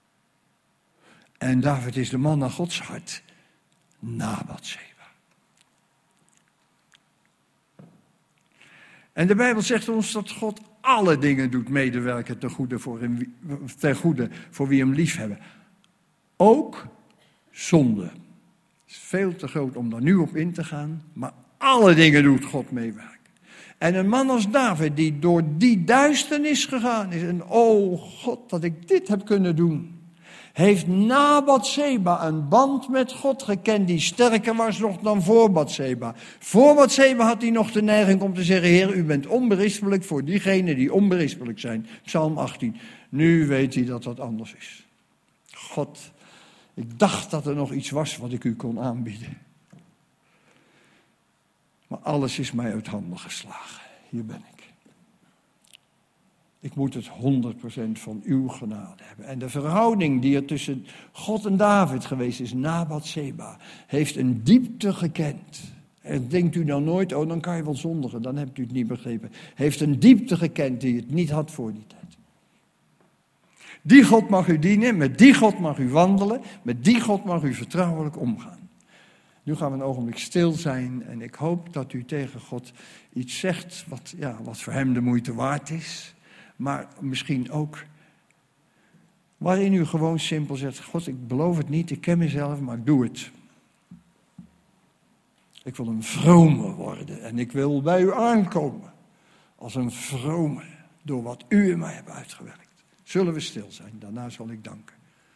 En David is de man naar Gods hart na Batseba. En de Bijbel zegt ons dat God alle dingen doet medewerken ten goede voor wie hem lief hebben. Ook zonde. Het is veel te groot om daar nu op in te gaan, maar alle dingen doet God meewerken. En een man als David die door die duisternis gegaan is en oh God dat ik dit heb kunnen doen. Heeft na Batseba een band met God gekend die sterker was nog dan voor Batseba. Voor Batseba had hij nog de neiging om te zeggen, Heer, u bent onberispelijk voor diegenen die onberispelijk zijn. Psalm 18. Nu weet hij dat dat anders is. God, ik dacht dat er nog iets was wat ik u kon aanbieden. Maar alles is mij uit handen geslagen. Hier ben ik. Ik moet het 100% van uw genade hebben. En de verhouding die er tussen God en David geweest is na Batseba, heeft een diepte gekend. En denkt u dan nooit, oh dan kan je wel zondigen, dan hebt u het niet begrepen. Heeft een diepte gekend die het niet had voor die tijd. Die God mag u dienen, met die God mag u wandelen, met die God mag u vertrouwelijk omgaan. Nu gaan we een ogenblik stil zijn en ik hoop dat u tegen God iets zegt wat voor hem de moeite waard is. Maar misschien ook waarin u gewoon simpel zegt, God, ik beloof het niet, ik ken mezelf, maar ik doe het. Ik wil een vrome worden en ik wil bij u aankomen als een vrome door wat u in mij hebt uitgewerkt. Zullen we stil zijn, daarna zal ik danken.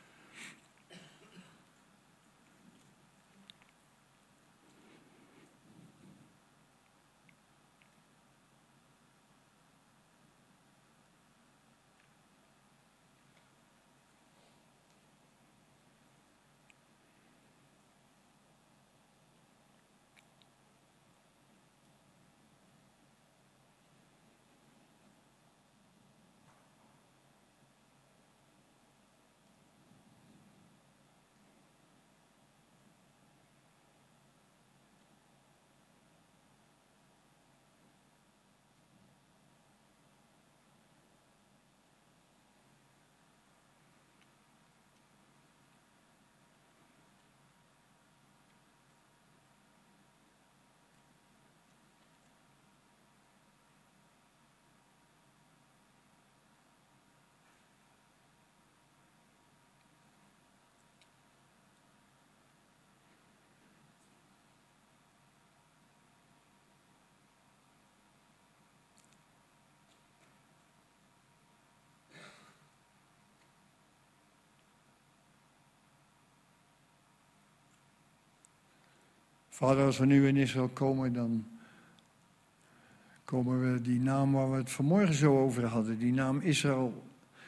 Vader, als we nu in Israël komen, dan komen we die naam waar we het vanmorgen zo over hadden, die naam Israël,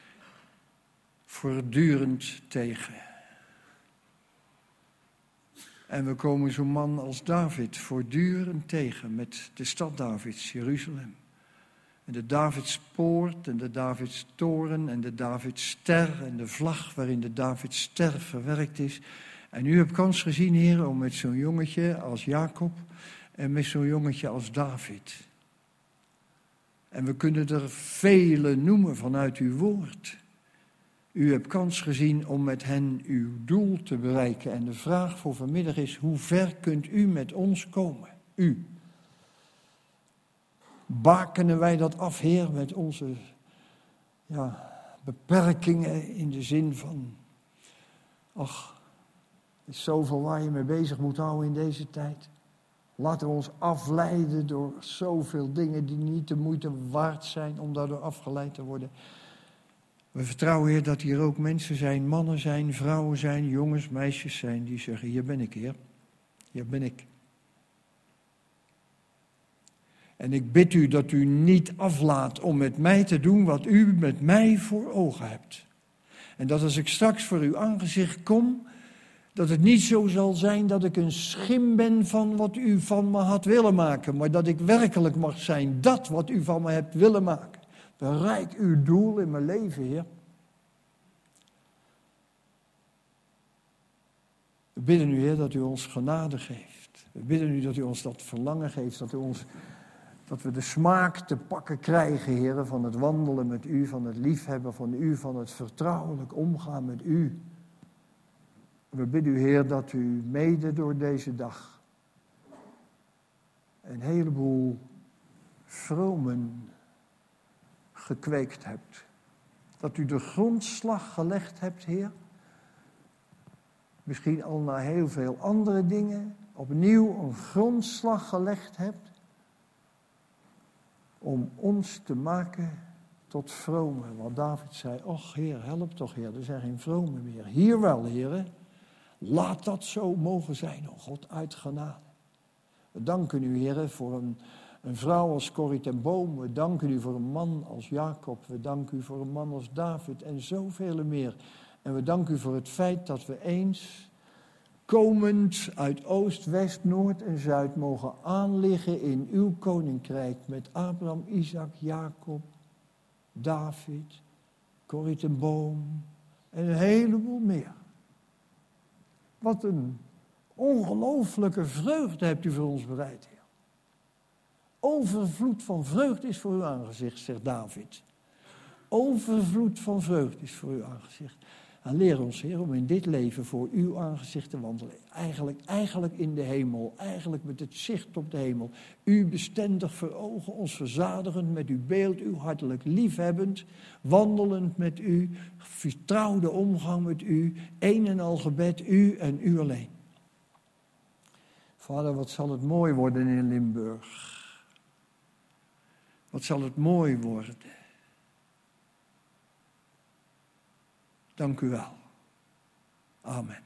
voortdurend tegen. En we komen zo'n man als David voortdurend tegen met de stad Davids, Jeruzalem. En de Davidspoort en de Davidstoren en de Davidster en de vlag waarin de Davidster verwerkt is. En u hebt kans gezien, Heer, om met zo'n jongetje als Jacob en met zo'n jongetje als David En we kunnen er vele noemen vanuit uw woord. U hebt kans gezien om met hen uw doel te bereiken. En de vraag voor vanmiddag is, hoe ver kunt u met ons komen? U. Bakenen wij dat af, Heer, met onze beperkingen in de zin van, ach, er is zoveel waar je mee bezig moet houden in deze tijd. Laten we ons afleiden door zoveel dingen die niet de moeite waard zijn om daardoor afgeleid te worden. We vertrouwen, Heer, dat hier ook mensen zijn, mannen zijn, vrouwen zijn, jongens, meisjes zijn, die zeggen, hier ben ik, Heer. Hier ben ik. En ik bid u dat u niet aflaat om met mij te doen wat u met mij voor ogen hebt. En dat als ik straks voor uw aangezicht kom, dat het niet zo zal zijn dat ik een schim ben van wat u van me had willen maken, maar dat ik werkelijk mag zijn dat wat u van me hebt willen maken. Bereik uw doel in mijn leven, Heer. We bidden u, Heer, dat u ons genade geeft. We bidden u dat u ons dat verlangen geeft, dat we de smaak te pakken krijgen, Heer, van het wandelen met u, van het liefhebben van u, van het vertrouwelijk omgaan met u. We bidden u, Heer, dat u mede door deze dag een heleboel vromen gekweekt hebt. Dat u de grondslag gelegd hebt, Heer. Misschien al na heel veel andere dingen opnieuw een grondslag gelegd hebt. Om ons te maken tot vromen. Want David zei, och Heer, help toch Heer, er zijn geen vromen meer. Hier wel, Heer. Laat dat zo mogen zijn, o God, uit genade. We danken u, Heer, voor een vrouw als Corrie ten Boom. We danken u voor een man als Jacob. We danken u voor een man als David en zoveel meer. En we danken u voor het feit dat we eens, komend uit Oost, West, Noord en Zuid, mogen aanliggen in uw koninkrijk met Abraham, Isaac, Jacob, David, Corrie ten Boom en een heleboel meer. Wat een ongelooflijke vreugde hebt u voor ons bereid, Heer. Overvloed van vreugde is voor uw aangezicht, zegt David. Overvloed van vreugde is voor uw aangezicht. En leer ons, Heer, om in dit leven voor uw aangezicht te wandelen. Eigenlijk in de hemel, eigenlijk met het zicht op de hemel. U bestendig voor ogen, ons verzadigend met uw beeld, uw hartelijk liefhebbend, wandelend met u, vertrouwde omgang met u, een en al gebed, u en u alleen. Vader, wat zal het mooi worden in Limburg. Wat zal het mooi worden. Dank u wel. Amen.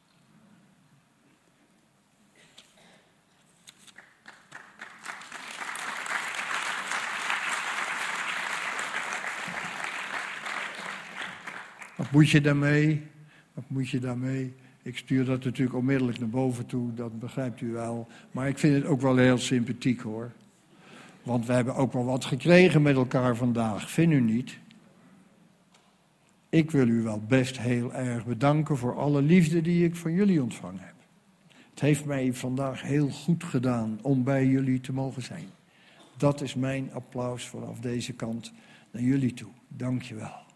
Wat moet je daarmee? Wat moet je daarmee? Ik stuur dat natuurlijk onmiddellijk naar boven toe, dat begrijpt u wel. Maar ik vind het ook wel heel sympathiek, hoor. Want we hebben ook wel wat gekregen met elkaar vandaag, vindt u niet? Ik wil u wel best heel erg bedanken voor alle liefde die ik van jullie ontvangen heb. Het heeft mij vandaag heel goed gedaan om bij jullie te mogen zijn. Dat is mijn applaus vanaf deze kant naar jullie toe. Dank je wel.